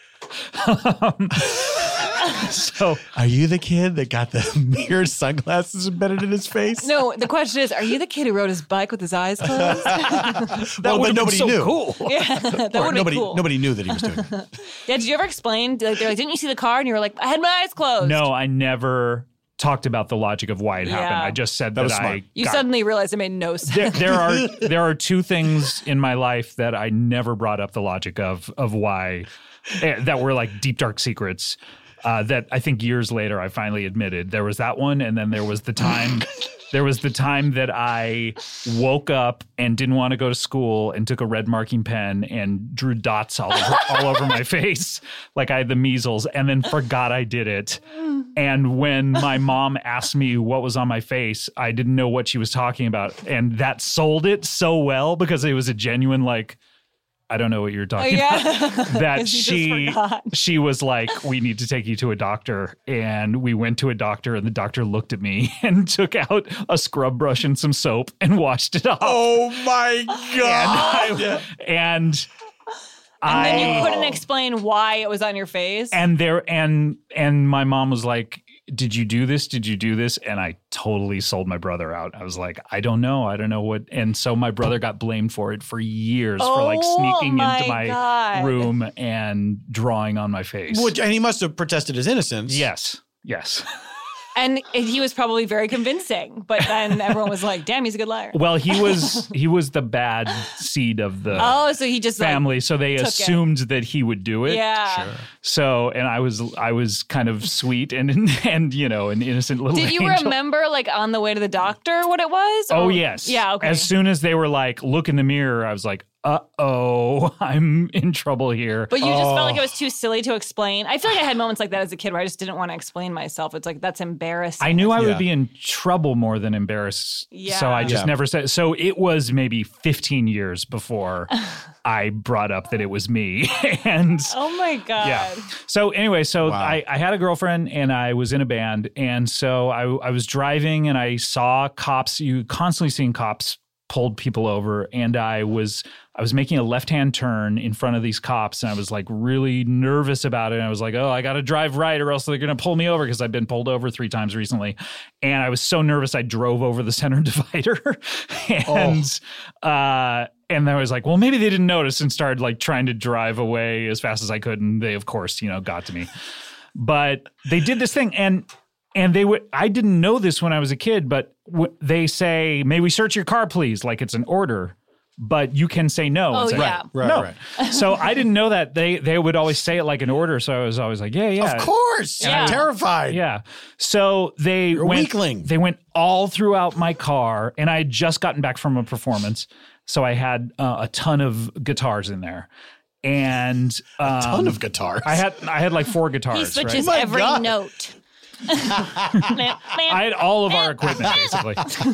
um, so Are you the kid that got the mirrored sunglasses embedded in his face? No, the question is, are you the kid who rode his bike with his eyes closed? that Well, would but nobody so knew. cool. yeah, that Or would be nobody, cool. nobody knew that he was doing it. Yeah, did you ever explain? Like, they're like, didn't you see the car? And you were like, I had my eyes closed. No, I never talked about the logic of why it happened. Yeah. I just said That that, was I smart. You got suddenly realized it made no sense. there, there are there are two things in my life that I never brought up the logic of of why eh, that were like deep dark secrets uh, that I think years later I finally admitted. There was that one, and then there was the time there was the time that I woke up and didn't want to go to school and took a red marking pen and drew dots all over, all over my face like I had the measles, and then forgot I did it. And when my mom asked me what was on my face, I didn't know what she was talking about. And that sold it so well because it was a genuine, like, I don't know what you're talking yeah. about. That 'Cause you just she forgot. she was like, we need to take you to a doctor. And we went to a doctor, and the doctor looked at me and took out a scrub brush and some soap and washed it off. Oh my God. and I, and And then I you couldn't explain why it was on your face. and there and and my mom was like, did you do this? Did you do this? And I totally sold my brother out. I was like, I don't know. I don't know what. And so my brother got blamed for it for years for like Oh sneaking my into my God. room and drawing on my face. Which, and he must have protested his innocence. Yes. Yes. And he was probably very convincing, but then everyone was like, damn, he's a good liar. Well, he was he was the bad seed of the Oh, so he just family, like, so they took it. assumed that he would do it. yeah. So, and I was I was kind of sweet and and you know an innocent little. Did you angel. remember, like, on the way to the doctor what it was? Oh Or- yes. Yeah, okay. As soon as they were like, look in the mirror, I was like, uh oh, I'm in trouble here. But you just felt like Oh. it was too silly to explain. I feel like I had moments like that as a kid where I just didn't want to explain myself. It's like, that's embarrassing. I knew I Yeah. would be in trouble more than embarrassed. So I just Yeah. never said. So it was maybe fifteen years before I brought up that it was me. and Oh my God. yeah. So anyway, so Wow. I, I had a girlfriend and I was in a band. And so I, I was driving and I saw cops. You constantly seeing cops pulled people over. And I was I was making a left-hand turn in front of these cops. And I was like really nervous about it. And I was like, oh, I got to drive right or else they're going to pull me over because I've been pulled over three times recently. And I was so nervous I drove over the center divider. and uh And I was like, well, maybe they didn't notice, and started like trying to drive away as fast as I could. And they, of course, you know, got to me. But they did this thing, and and they would. I didn't know this when I was a kid, but w- they say, "May we search your car, please?" Like it's an order, but you can say no. Oh, and say, yeah. Right, no. right. So I didn't know that they they would always say it like an order. So I was always like, yeah, yeah, Of course. Yeah. I'm terrified. yeah. So they You're a went, weakling. They went all throughout my car, and I had just gotten back from a performance, so I had uh, a ton of guitars in there, and um, A ton of guitars. I had I had like four guitars. He switches right? my every God. note. I had all of our equipment basically.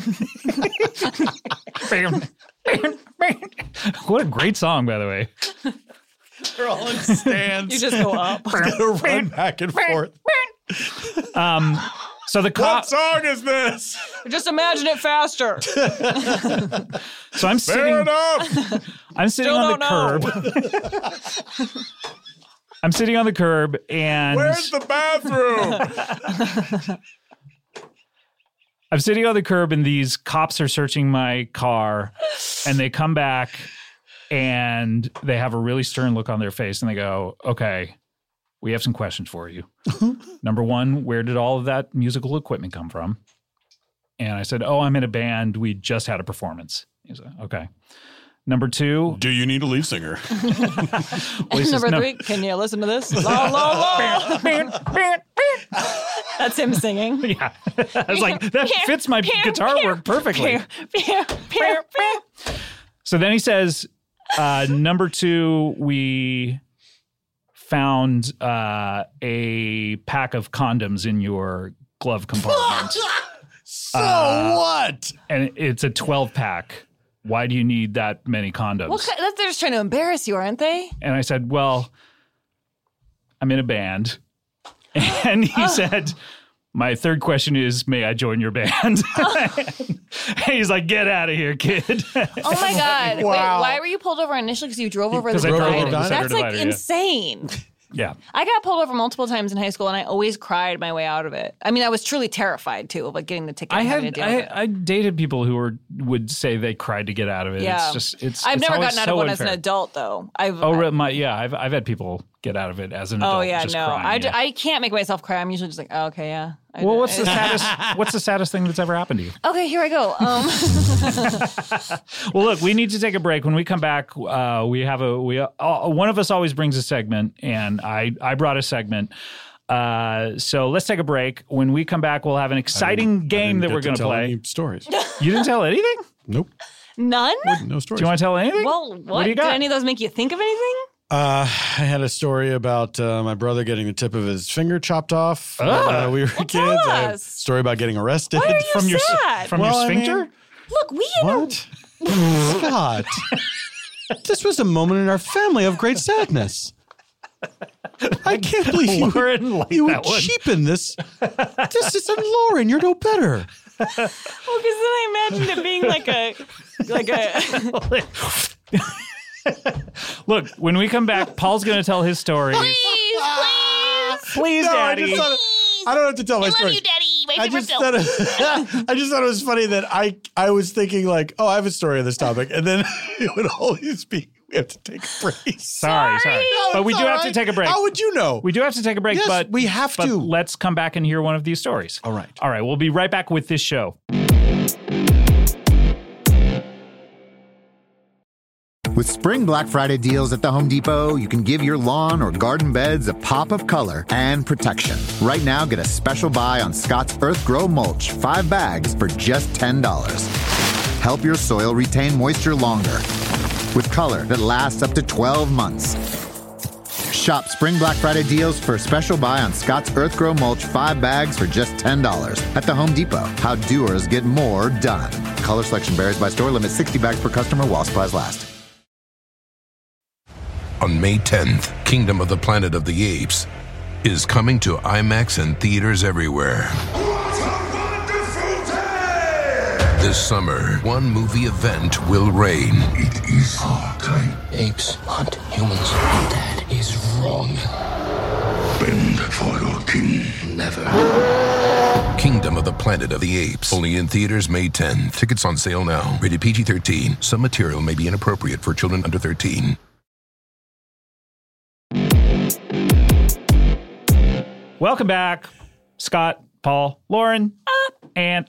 What a great song, by the way. They're all in stands. You just go up. Gotta run back and forth. So the cop. What song is this? Just imagine it faster. So I'm sitting. Fair enough. I'm sitting Still on the don't curb. I'm sitting on the curb, and Where's the bathroom? I'm sitting on the curb, and these cops are searching my car, and they come back, and they have a really stern look on their face, and they go, "Okay, we have some questions for you. Number one, where did all of that musical equipment come from?" And I said, "Oh, I'm in a band. We just had a performance." He said, "Okay." Number two, Do you need a lead singer? well, he says, Number "No." three, can you listen to this? La, la, la. That's him singing. Yeah. I was like, that fits my guitar work perfectly. So then he says, uh, number two, we found uh, a pack of condoms in your glove compartment. So what? And it's a twelve pack. Why do you need that many condoms? Well, they're just trying to embarrass you, aren't they? And I said, well, I'm in a band. And he Oh. said, my third question is, may I join your band? And he's like, get out of here, kid. Oh my God. Wow. Wait, why were you pulled over initially? Because you drove over the Because I drove over divider? the That's center like divider, yeah. insane. Yeah. I got pulled over multiple times in high school, and I always cried my way out of it. I mean, I was truly terrified, too, of like getting the ticket I and having had to deal with I, it. I dated people who were would say they cried to get out of it. Yeah. It's just it's I've it's never always gotten out so of one as an unfair. adult, though. I've, Oh, I- really? My, yeah, I've I've had people get out of it as an adult. Oh, yeah, just no. crying, I, d- yeah. I can't make myself cry. I'm usually just like, oh, okay, yeah. I, Well, what's I- the saddest what's the saddest thing that's ever happened to you? Okay, here I go. Um, Well, look, we need to take a break. When we come back, uh, we have a we uh, one of us always brings a segment, and I I brought a segment. Uh, so let's take a break. When we come back, we'll have an exciting game that we're going to play. Any stories? You didn't tell anything? Nope. none? No stories. Do you want to tell anything? Well, what? do you got? Did any of those make you think of anything? Uh, I had a story about uh, my brother getting the tip of his finger chopped off when Ah. uh, we were Well, kids. tell I have a us. story about getting arrested. Why are you from your sad? from Well, I your sphincter? mean- Look, we in a What? Scott. This was a moment in our family of great sadness. I can't believe you, Lauren liked you would that one. cheapen this. This isn't Lauren. You're no better. Well, because then I imagined it being like a, like a. Look, when we come back, Paul's going to tell his story. Please, please. Please, No, I Daddy. just thought it- I don't have to tell my story. Daddy. My I just thought it, I just thought it was funny that I I was thinking like, oh, I have a story on this topic, and then it would always be we have to take a break. Sorry, sorry. Sorry. But we It's do all have to right. take a break. How would you know? We do have to take a break, Yes, but we have but to. let's come back and hear one of these stories. All right. All right, we'll be right back with this show. With Spring Black Friday deals at the Home Depot, you can give your lawn or garden beds a pop of color and protection. Right now, get a special buy on Scott's Earth Grow Mulch, five bags for just ten dollars. Help your soil retain moisture longer with color that lasts up to twelve months. Shop Spring Black Friday deals for a special buy on Scott's Earth Grow Mulch, five bags for just ten dollars at the Home Depot. How doers get more done. Color selection varies by store. Limit sixty bags per customer while supplies last. On May tenth, Kingdom of the Planet of the Apes is coming to IMAX and theaters everywhere. This summer, one movie event will reign. It is our time. Apes hunt humans. That is wrong. Bend for your king. Never. Kingdom of the Planet of the Apes. Only in theaters May tenth. Tickets on sale now. Rated P G thirteen. Some material may be inappropriate for children under thirteen. Welcome back, Scott, Paul, Lauren, and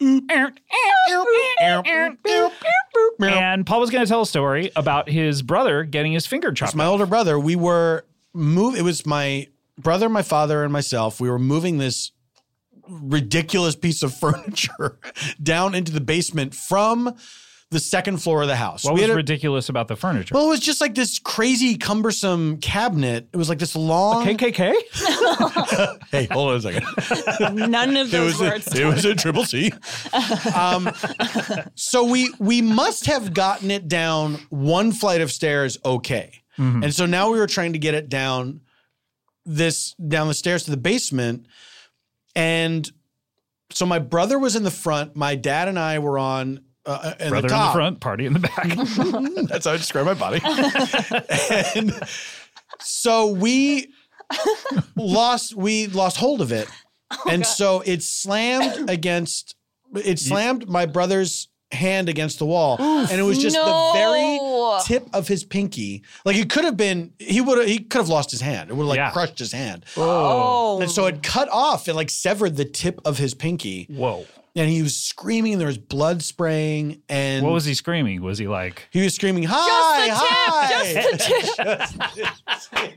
and Paul was going to tell a story about his brother getting his finger chopped It's my off. older brother. We were move. It was my brother, my father, and myself. We were moving this ridiculous piece of furniture down into the basement from the second floor of the house. What we was had a- ridiculous about the furniture? Well, it was just like this crazy, cumbersome cabinet. It was like this long. K K K? Hey, hold on a second. None of It those was, a, words. it was a triple C. Um, so we we must have gotten it down one flight of stairs okay. Mm-hmm. And so now we were trying to get it down this down the stairs to the basement. And so my brother was in the front. My dad and I were on uh, in Brother the top. in the front, party in the back. That's how I describe my body. And so we lost we lost hold of it. Oh, and God. So it slammed against it slammed my brother's hand against the wall. Oof, and it was just no. the very tip of his pinky. Like it could have been he would have he could have lost his hand. It would have like yeah. crushed his hand. Oh. And so it cut off and like severed the tip of his pinky. Whoa. And he was screaming, and there was blood spraying. And what was he screaming? Was he like? He was screaming, "Hi, hi!" Just the tip. Just the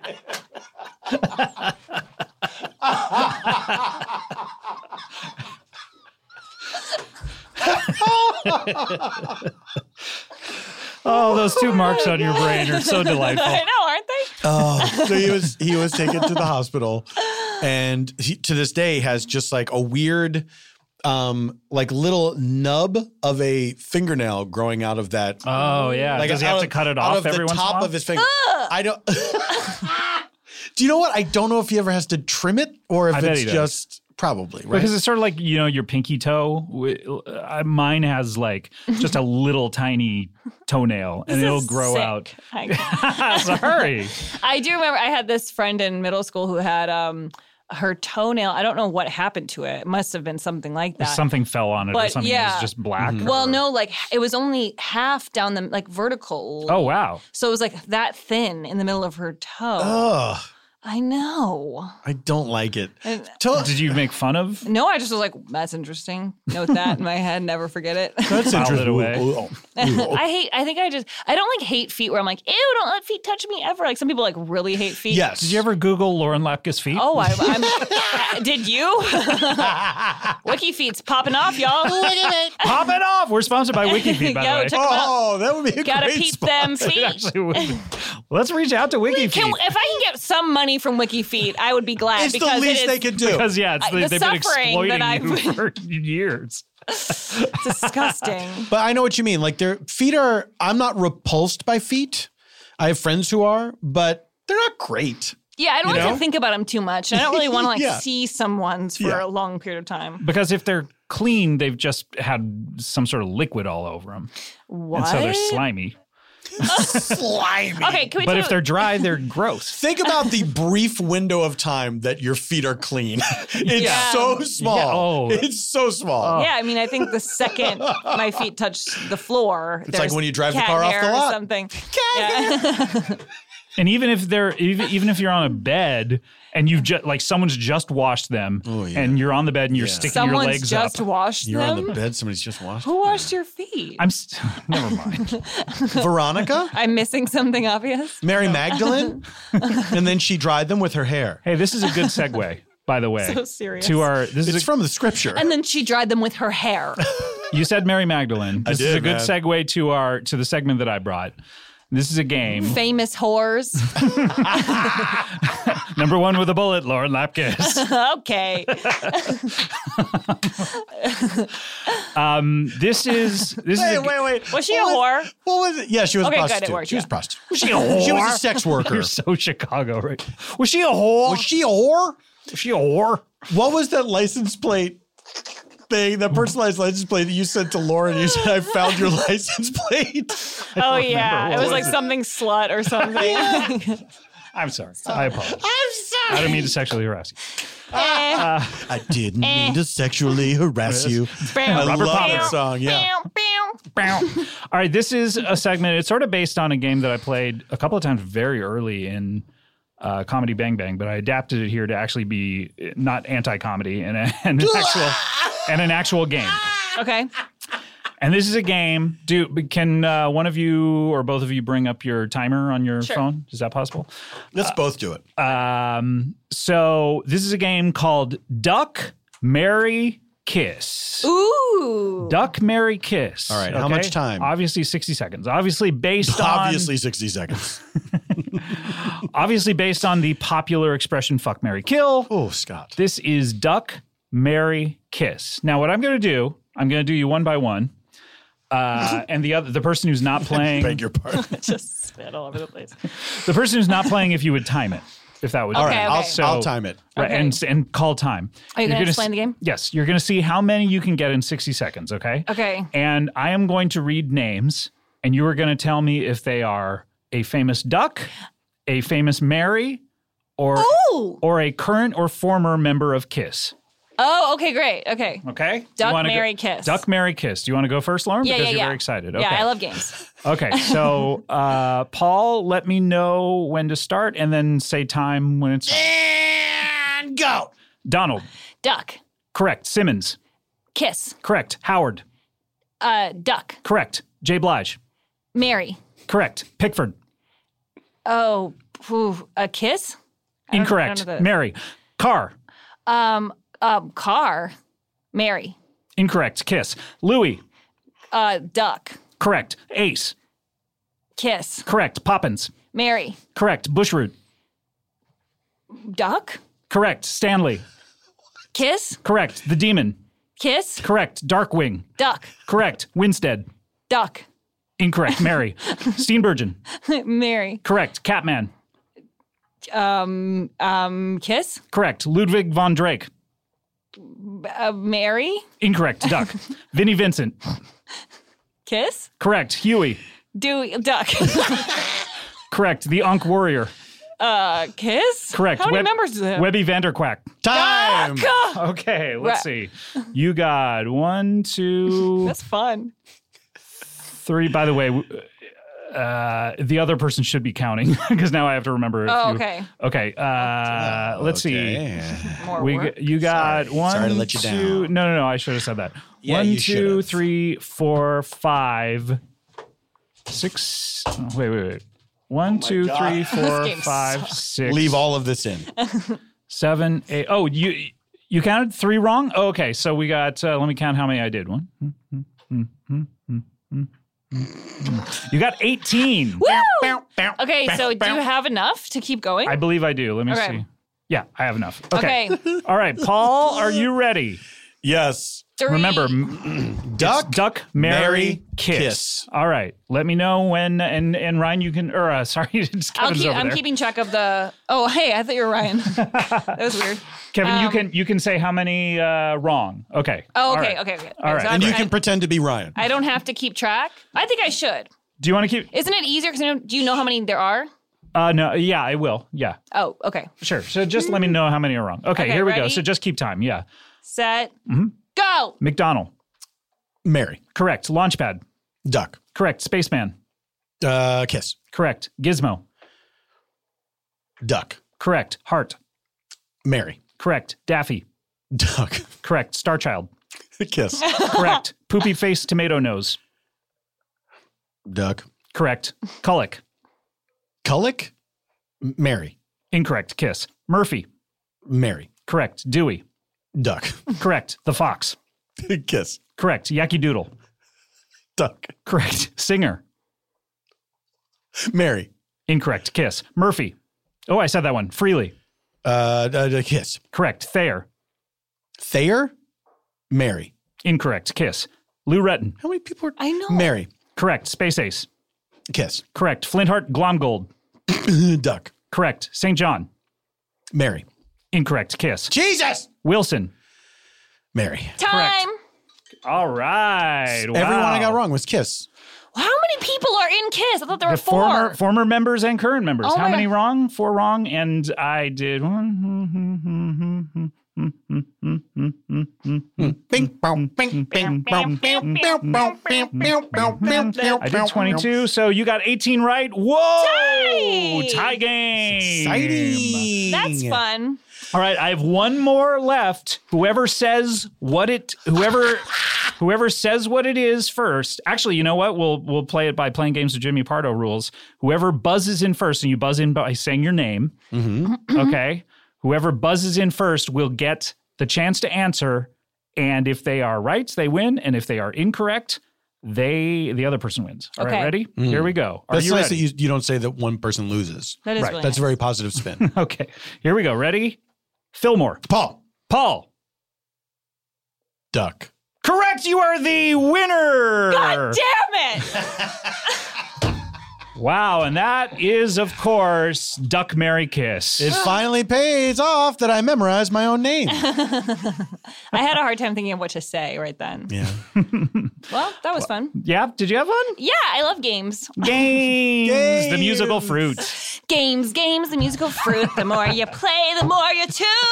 tip. Oh, those two marks on your brain are so delightful. I know, aren't they? Oh, so he was he was taken to the hospital, and he, to this day has just like a weird. Um, like little nub of a fingernail growing out of that. Oh yeah, like does he have of, to cut it out off of every the once in a top while? of his finger? I don't. Do you know what? I don't know if he ever has to trim it or if I bet it's he does. just probably right because it's sort of like you know your pinky toe. Uh, mine has like just a little tiny toenail, and this it'll is grow sick. out. I, Sorry, I do remember I had this friend in middle school who had um. her toenail, I don't know what happened to it. It must have been something like that. Something fell on it but or something yeah. that was just black. Mm-hmm. Or... Well, no, like it was only half down the, like vertical. Oh, wow. So it was like that thin in the middle of her toe. Ugh. I know. I don't like it. And, Tell- Did you make fun of? no, I just was like, that's interesting. Note that in my head, never forget it. That's Filed interesting. it away. I hate, I think I just, I don't like hate feet where I'm like, ew, don't let feet touch me ever. Like some people like really hate feet. Yes. Did you ever Google Lauren Lapkus feet? Oh, I, I'm, did you? Wiki Feet's popping off, y'all. Pop it off. We're sponsored by WikiFeet, by Yo, the way. check 'em out. Oh, that would be a Gotta great peep spot. them It feet. actually would. Let's reach out to WikiFeet. Can, if I can get some money from WikiFeet, I would be glad It's the because least it is they could do. Because, yeah, it's, Uh, they, the they've been suffering that exploiting you I've- for years. disgusting. But I know what you mean. Like their feet are, I'm not repulsed by feet. I have friends who are, but they're not great. Yeah, I don't You like know? to think about them too much. I don't really want to like Yeah. see someone's for Yeah. a long period of time. Because if they're clean, they've just had some sort of liquid all over them. What? And so they're slimy. Slimy. Okay, can we But do if they're dry, they're gross. Think about the brief window of time that your feet are clean. It's Yeah. so small. Yeah, oh. It's so small. Yeah, I mean, I think the second my feet touch the floor, It's like when you drive the cat car off hair the lot. or something. Yeah. And even if they're even, even if you're on a bed and you've just like someone's just washed them Oh, yeah. and you're on the bed and you're Yeah. sticking your Someone's legs just up. washed You're them. on the bed. Somebody's just washed. Who washed your feet? I'm st- never mind. Veronica? I'm missing something obvious. Mary Magdalene? And then she dried them with her hair. Hey, this is a good segue, by the way. So serious. To our this It's is a, from the scripture. And then she dried them with her hair. you said Mary Magdalene. I This is did, a good man. segue to our to the segment that I brought. This is a game. Famous whores. Number one with a bullet, Lauren Lapkus. Okay. Um, this is this Wait, is a, wait, wait. Was she What a whore? What was it? Yeah, she was Okay, a good, it prostitute. worked, she was yeah. a prostitute. Was she a whore? She was a sex worker. You're so Chicago, right? Was she a whore? Was she a whore? Was she a whore? What was that license plate thing, that personalized license plate that you sent to Lauren? You said, I found your license plate. Oh, yeah. remember. It What was like was it? something slut or something. I'm sorry. I apologize. I'm sorry. I don't mean to sexually harass you. Eh. I didn't mean to sexually harass you. I Robert love Palmer. that song. Yeah. All right, this is a segment. It's sort of based on a game that I played a couple of times very early in uh, Comedy Bang Bang, but I adapted it here to actually be not anti-comedy and, a, and an actual and an actual game. Okay. And this is a game. Do can uh, one of you or both of you bring up your timer on your Sure. phone? Is that possible? Let's both do it. Um, so this is a game called Duck, Marry, Kiss. Ooh. Duck, Marry, Kiss. All right, how much time? Obviously sixty seconds. Obviously based Obviously sixty seconds. on obviously based on the popular expression fuck, marry, kill. Oh, Scott. This is Duck, Marry, Kiss. Now what I'm going to do, I'm going to do you one by one. Uh, and the other, the person who's not playing, Beg your pardon. Just spit all over the place. the person who's not playing, if you would time it. if that would. All Okay, right, okay. I'll, So- I'll time it. Right, Okay. and and call time. Are you You're going to gonna explain s- the game? Yes, you're going to see how many you can get in sixty seconds. Okay. Okay. And I am going to read names, and you are going to tell me if they are a famous duck, a famous Mary, or Ooh. or a current or former member of KISS. Oh, okay, great. Okay. Okay. Duck, You wanna Mary, go, Kiss. Duck, Mary, Kiss. Do you want to go first, Lauren? Yeah, because yeah, you're yeah. very excited. Okay. Yeah, I love games. Okay, so uh, Paul, let me know when to start, and then say time when it's And go. Donald. Duck. Correct. Simmons. Kiss. Correct. Howard. Uh, duck. Correct. Jay Blige. Mary. Correct. Pickford. Oh, phew, a kiss? I don't- I Incorrect. don't know the- Mary. Carr. Um, um, car. Mary. Incorrect. Kiss. Louis. Uh, duck. Correct. Ace. Kiss. Correct. Poppins. Mary. Correct. Bushroot. Duck. Correct. Stanley. Kiss. Correct. The Demon. Kiss. Correct. Darkwing. Duck. Correct. Winstead. Duck. Incorrect. Mary. Steenburgen. Mary. Correct. Catman. Um, um, kiss. Correct. Ludwig von Drake. Uh, Mary. Incorrect. Duck. Vinnie Vincent. Kiss. Correct. Huey. Dewey. Duck. Correct. The Ankh Warrior. uh, kiss. Correct. How many Web- members do they have? Webby Vanderquack. Time. Duck! Okay, let's Right. see. You got one, two, That's fun. three. By the way, w- uh, the other person should be counting because now I have to remember. If Oh, you, okay. Okay. Uh, let's see. Okay. More We work. g- you got Sorry. one. Sorry to let you two- down. No, no, no. I should have said that. Yeah, one, you two, should've. three, four, five, six. oh, wait, wait, wait. One, two, three, four, game five, sucks. six. Leave all of this in. Seven, eight. Oh, you you counted three wrong? Oh, okay, so we got, uh, let me count how many I did. One. You got eighteen. Woo! Okay, so do you have enough to keep going? I believe I do. Let me Okay. see. Yeah, I have enough. Okay. Okay. All right, Paul, are you ready? Yes. Three. Remember, m- Duck. it's duck, Mary, Mary, kiss. kiss. All right, let me know when, and and Ryan, you can, or uh, sorry, just I'll Kevin's keep, over I'm there. keeping track of the. Oh, hey, I thought you were Ryan. That was weird. Kevin, you um, can you can say how many uh, wrong. Okay. Oh, All okay, right. okay, okay. All right. So And I'm- you can I, pretend to be Ryan. I don't have to keep track. I think I should. Do you want to keep? Isn't it easier? Because do you know how many there are? Uh, no, yeah, I will. Yeah, Oh, okay. sure. So just let me know how many are wrong. Okay, Okay, here we go. ready? So just keep time. Yeah. Set. Mm-hmm. Go. McDonald. Mary. Correct. Launchpad. Duck. Correct. Spaceman. Uh, kiss. Correct. Gizmo. Duck. Correct. Heart. Mary. Correct. Daffy. Duck. Correct. Starchild. Kiss. Correct. Poopy face tomato nose. Duck. Correct. Kullock. Kullock. M- Mary. Incorrect. Kiss. Murphy. Mary. Correct. Dewey. Duck. Correct. The Fox. Kiss. Correct. Yankee Doodle. Duck. Correct. Singer. Mary. Incorrect. Kiss. Murphy. Oh, I said that one. Freely. Uh, uh, kiss. Correct. Thayer. Thayer. Mary. Incorrect. Kiss. Lou Retton. How many people are? I know. Mary. Correct. Space Ace. Kiss. Correct. Flintheart Glomgold. Duck. Correct. Saint John. Mary. Incorrect. Kiss. Jesus. Wilson. Mary. Time. All right. Wow. Everyone I got wrong was kiss. How many people are in KISS? I thought there were The four. former former members and current members. Oh How my many God. wrong? Four wrong, and I did one. Bing, bong, bing, bing, bong, bing, bing, bong, bing, bing, bong, bing, bing, I did twenty-two, so you got eighteen right. Whoa! Tie! Tie game. Exciting. That's fun. All right, I have one more left. Whoever says what it, whoever, whoever says what it is first. Actually, you know what? We'll we'll play it by playing games with Jimmy Pardo rules. Whoever buzzes in first, and you buzz in by saying your name. Okay. Whoever buzzes in first will get the chance to answer, and if they are right, they win, and if they are incorrect, they the other person wins. All right, Okay. ready? Here we go. Are That's you nice ready? that you, you don't say that one person loses. That is Right, really That's a nice. very positive spin. Okay, here we go. Ready? Fillmore. Paul. Paul. Duck. Correct. You are the winner. God damn it! Wow, and that is, of course, Duck, Marry, Kiss. It finally pays off that I memorized my own name. I had a hard time thinking of what to say right then. Yeah. Well, that was fun. Yeah, did you have fun? Yeah, I love games. Games, Games. the musical fruit. Games, games, the musical fruit. The more you play, the more you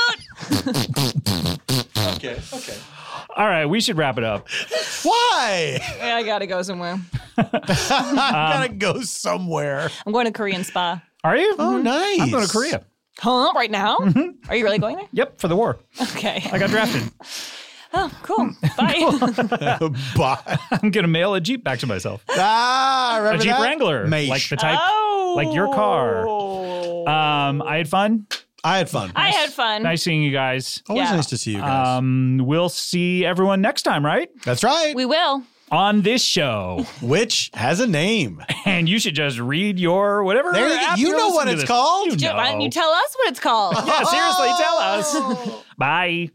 toot. Okay, okay. All right, we should wrap it up. Why? I gotta go somewhere. I gotta go somewhere. I'm going to Korean spa. Are you? Oh, nice. I'm going to Korea. Huh? Right now? Are you really going there? Yep, for the war. Okay. I got drafted. Oh, cool. Bye. Bye. I'm going to mail a Jeep back to myself. Ah, A remember Jeep that? Wrangler. Maish. Like the type, Oh. like your car. Um, I had fun. I had fun. I had fun. Nice seeing you guys. Always Yeah. nice to see you guys. Um, we'll see everyone next time, right? That's right. We will. On this show. Which has a name. And you should just read your whatever. There you go. app You you're know what listening to it's this. called? You Ju- Why don't know. you tell us what it's called? Yeah, seriously, tell us. Bye.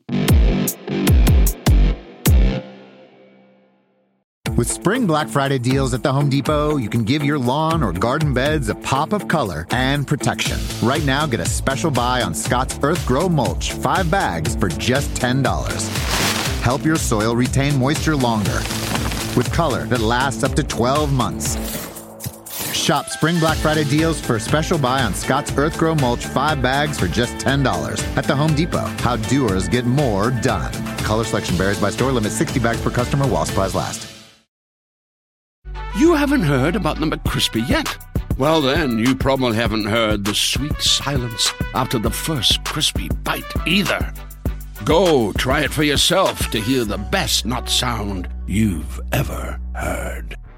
With Spring Black Friday deals at the Home Depot, you can give your lawn or garden beds a pop of color and protection. Right now, get a special buy on Scott's Earth Grow Mulch, five bags for just ten dollars. Help your soil retain moisture longer with color that lasts up to twelve months. Shop Spring Black Friday deals for a special buy on Scott's Earth Grow Mulch, five bags for just ten dollars at the Home Depot. How doers get more done. Color selection varies by store. Limit sixty bags per customer while supplies last. You haven't heard about the McCrispy yet? Well, then, you probably haven't heard the sweet silence after the first crispy bite either. Go try it for yourself to hear the best nut sound you've ever heard.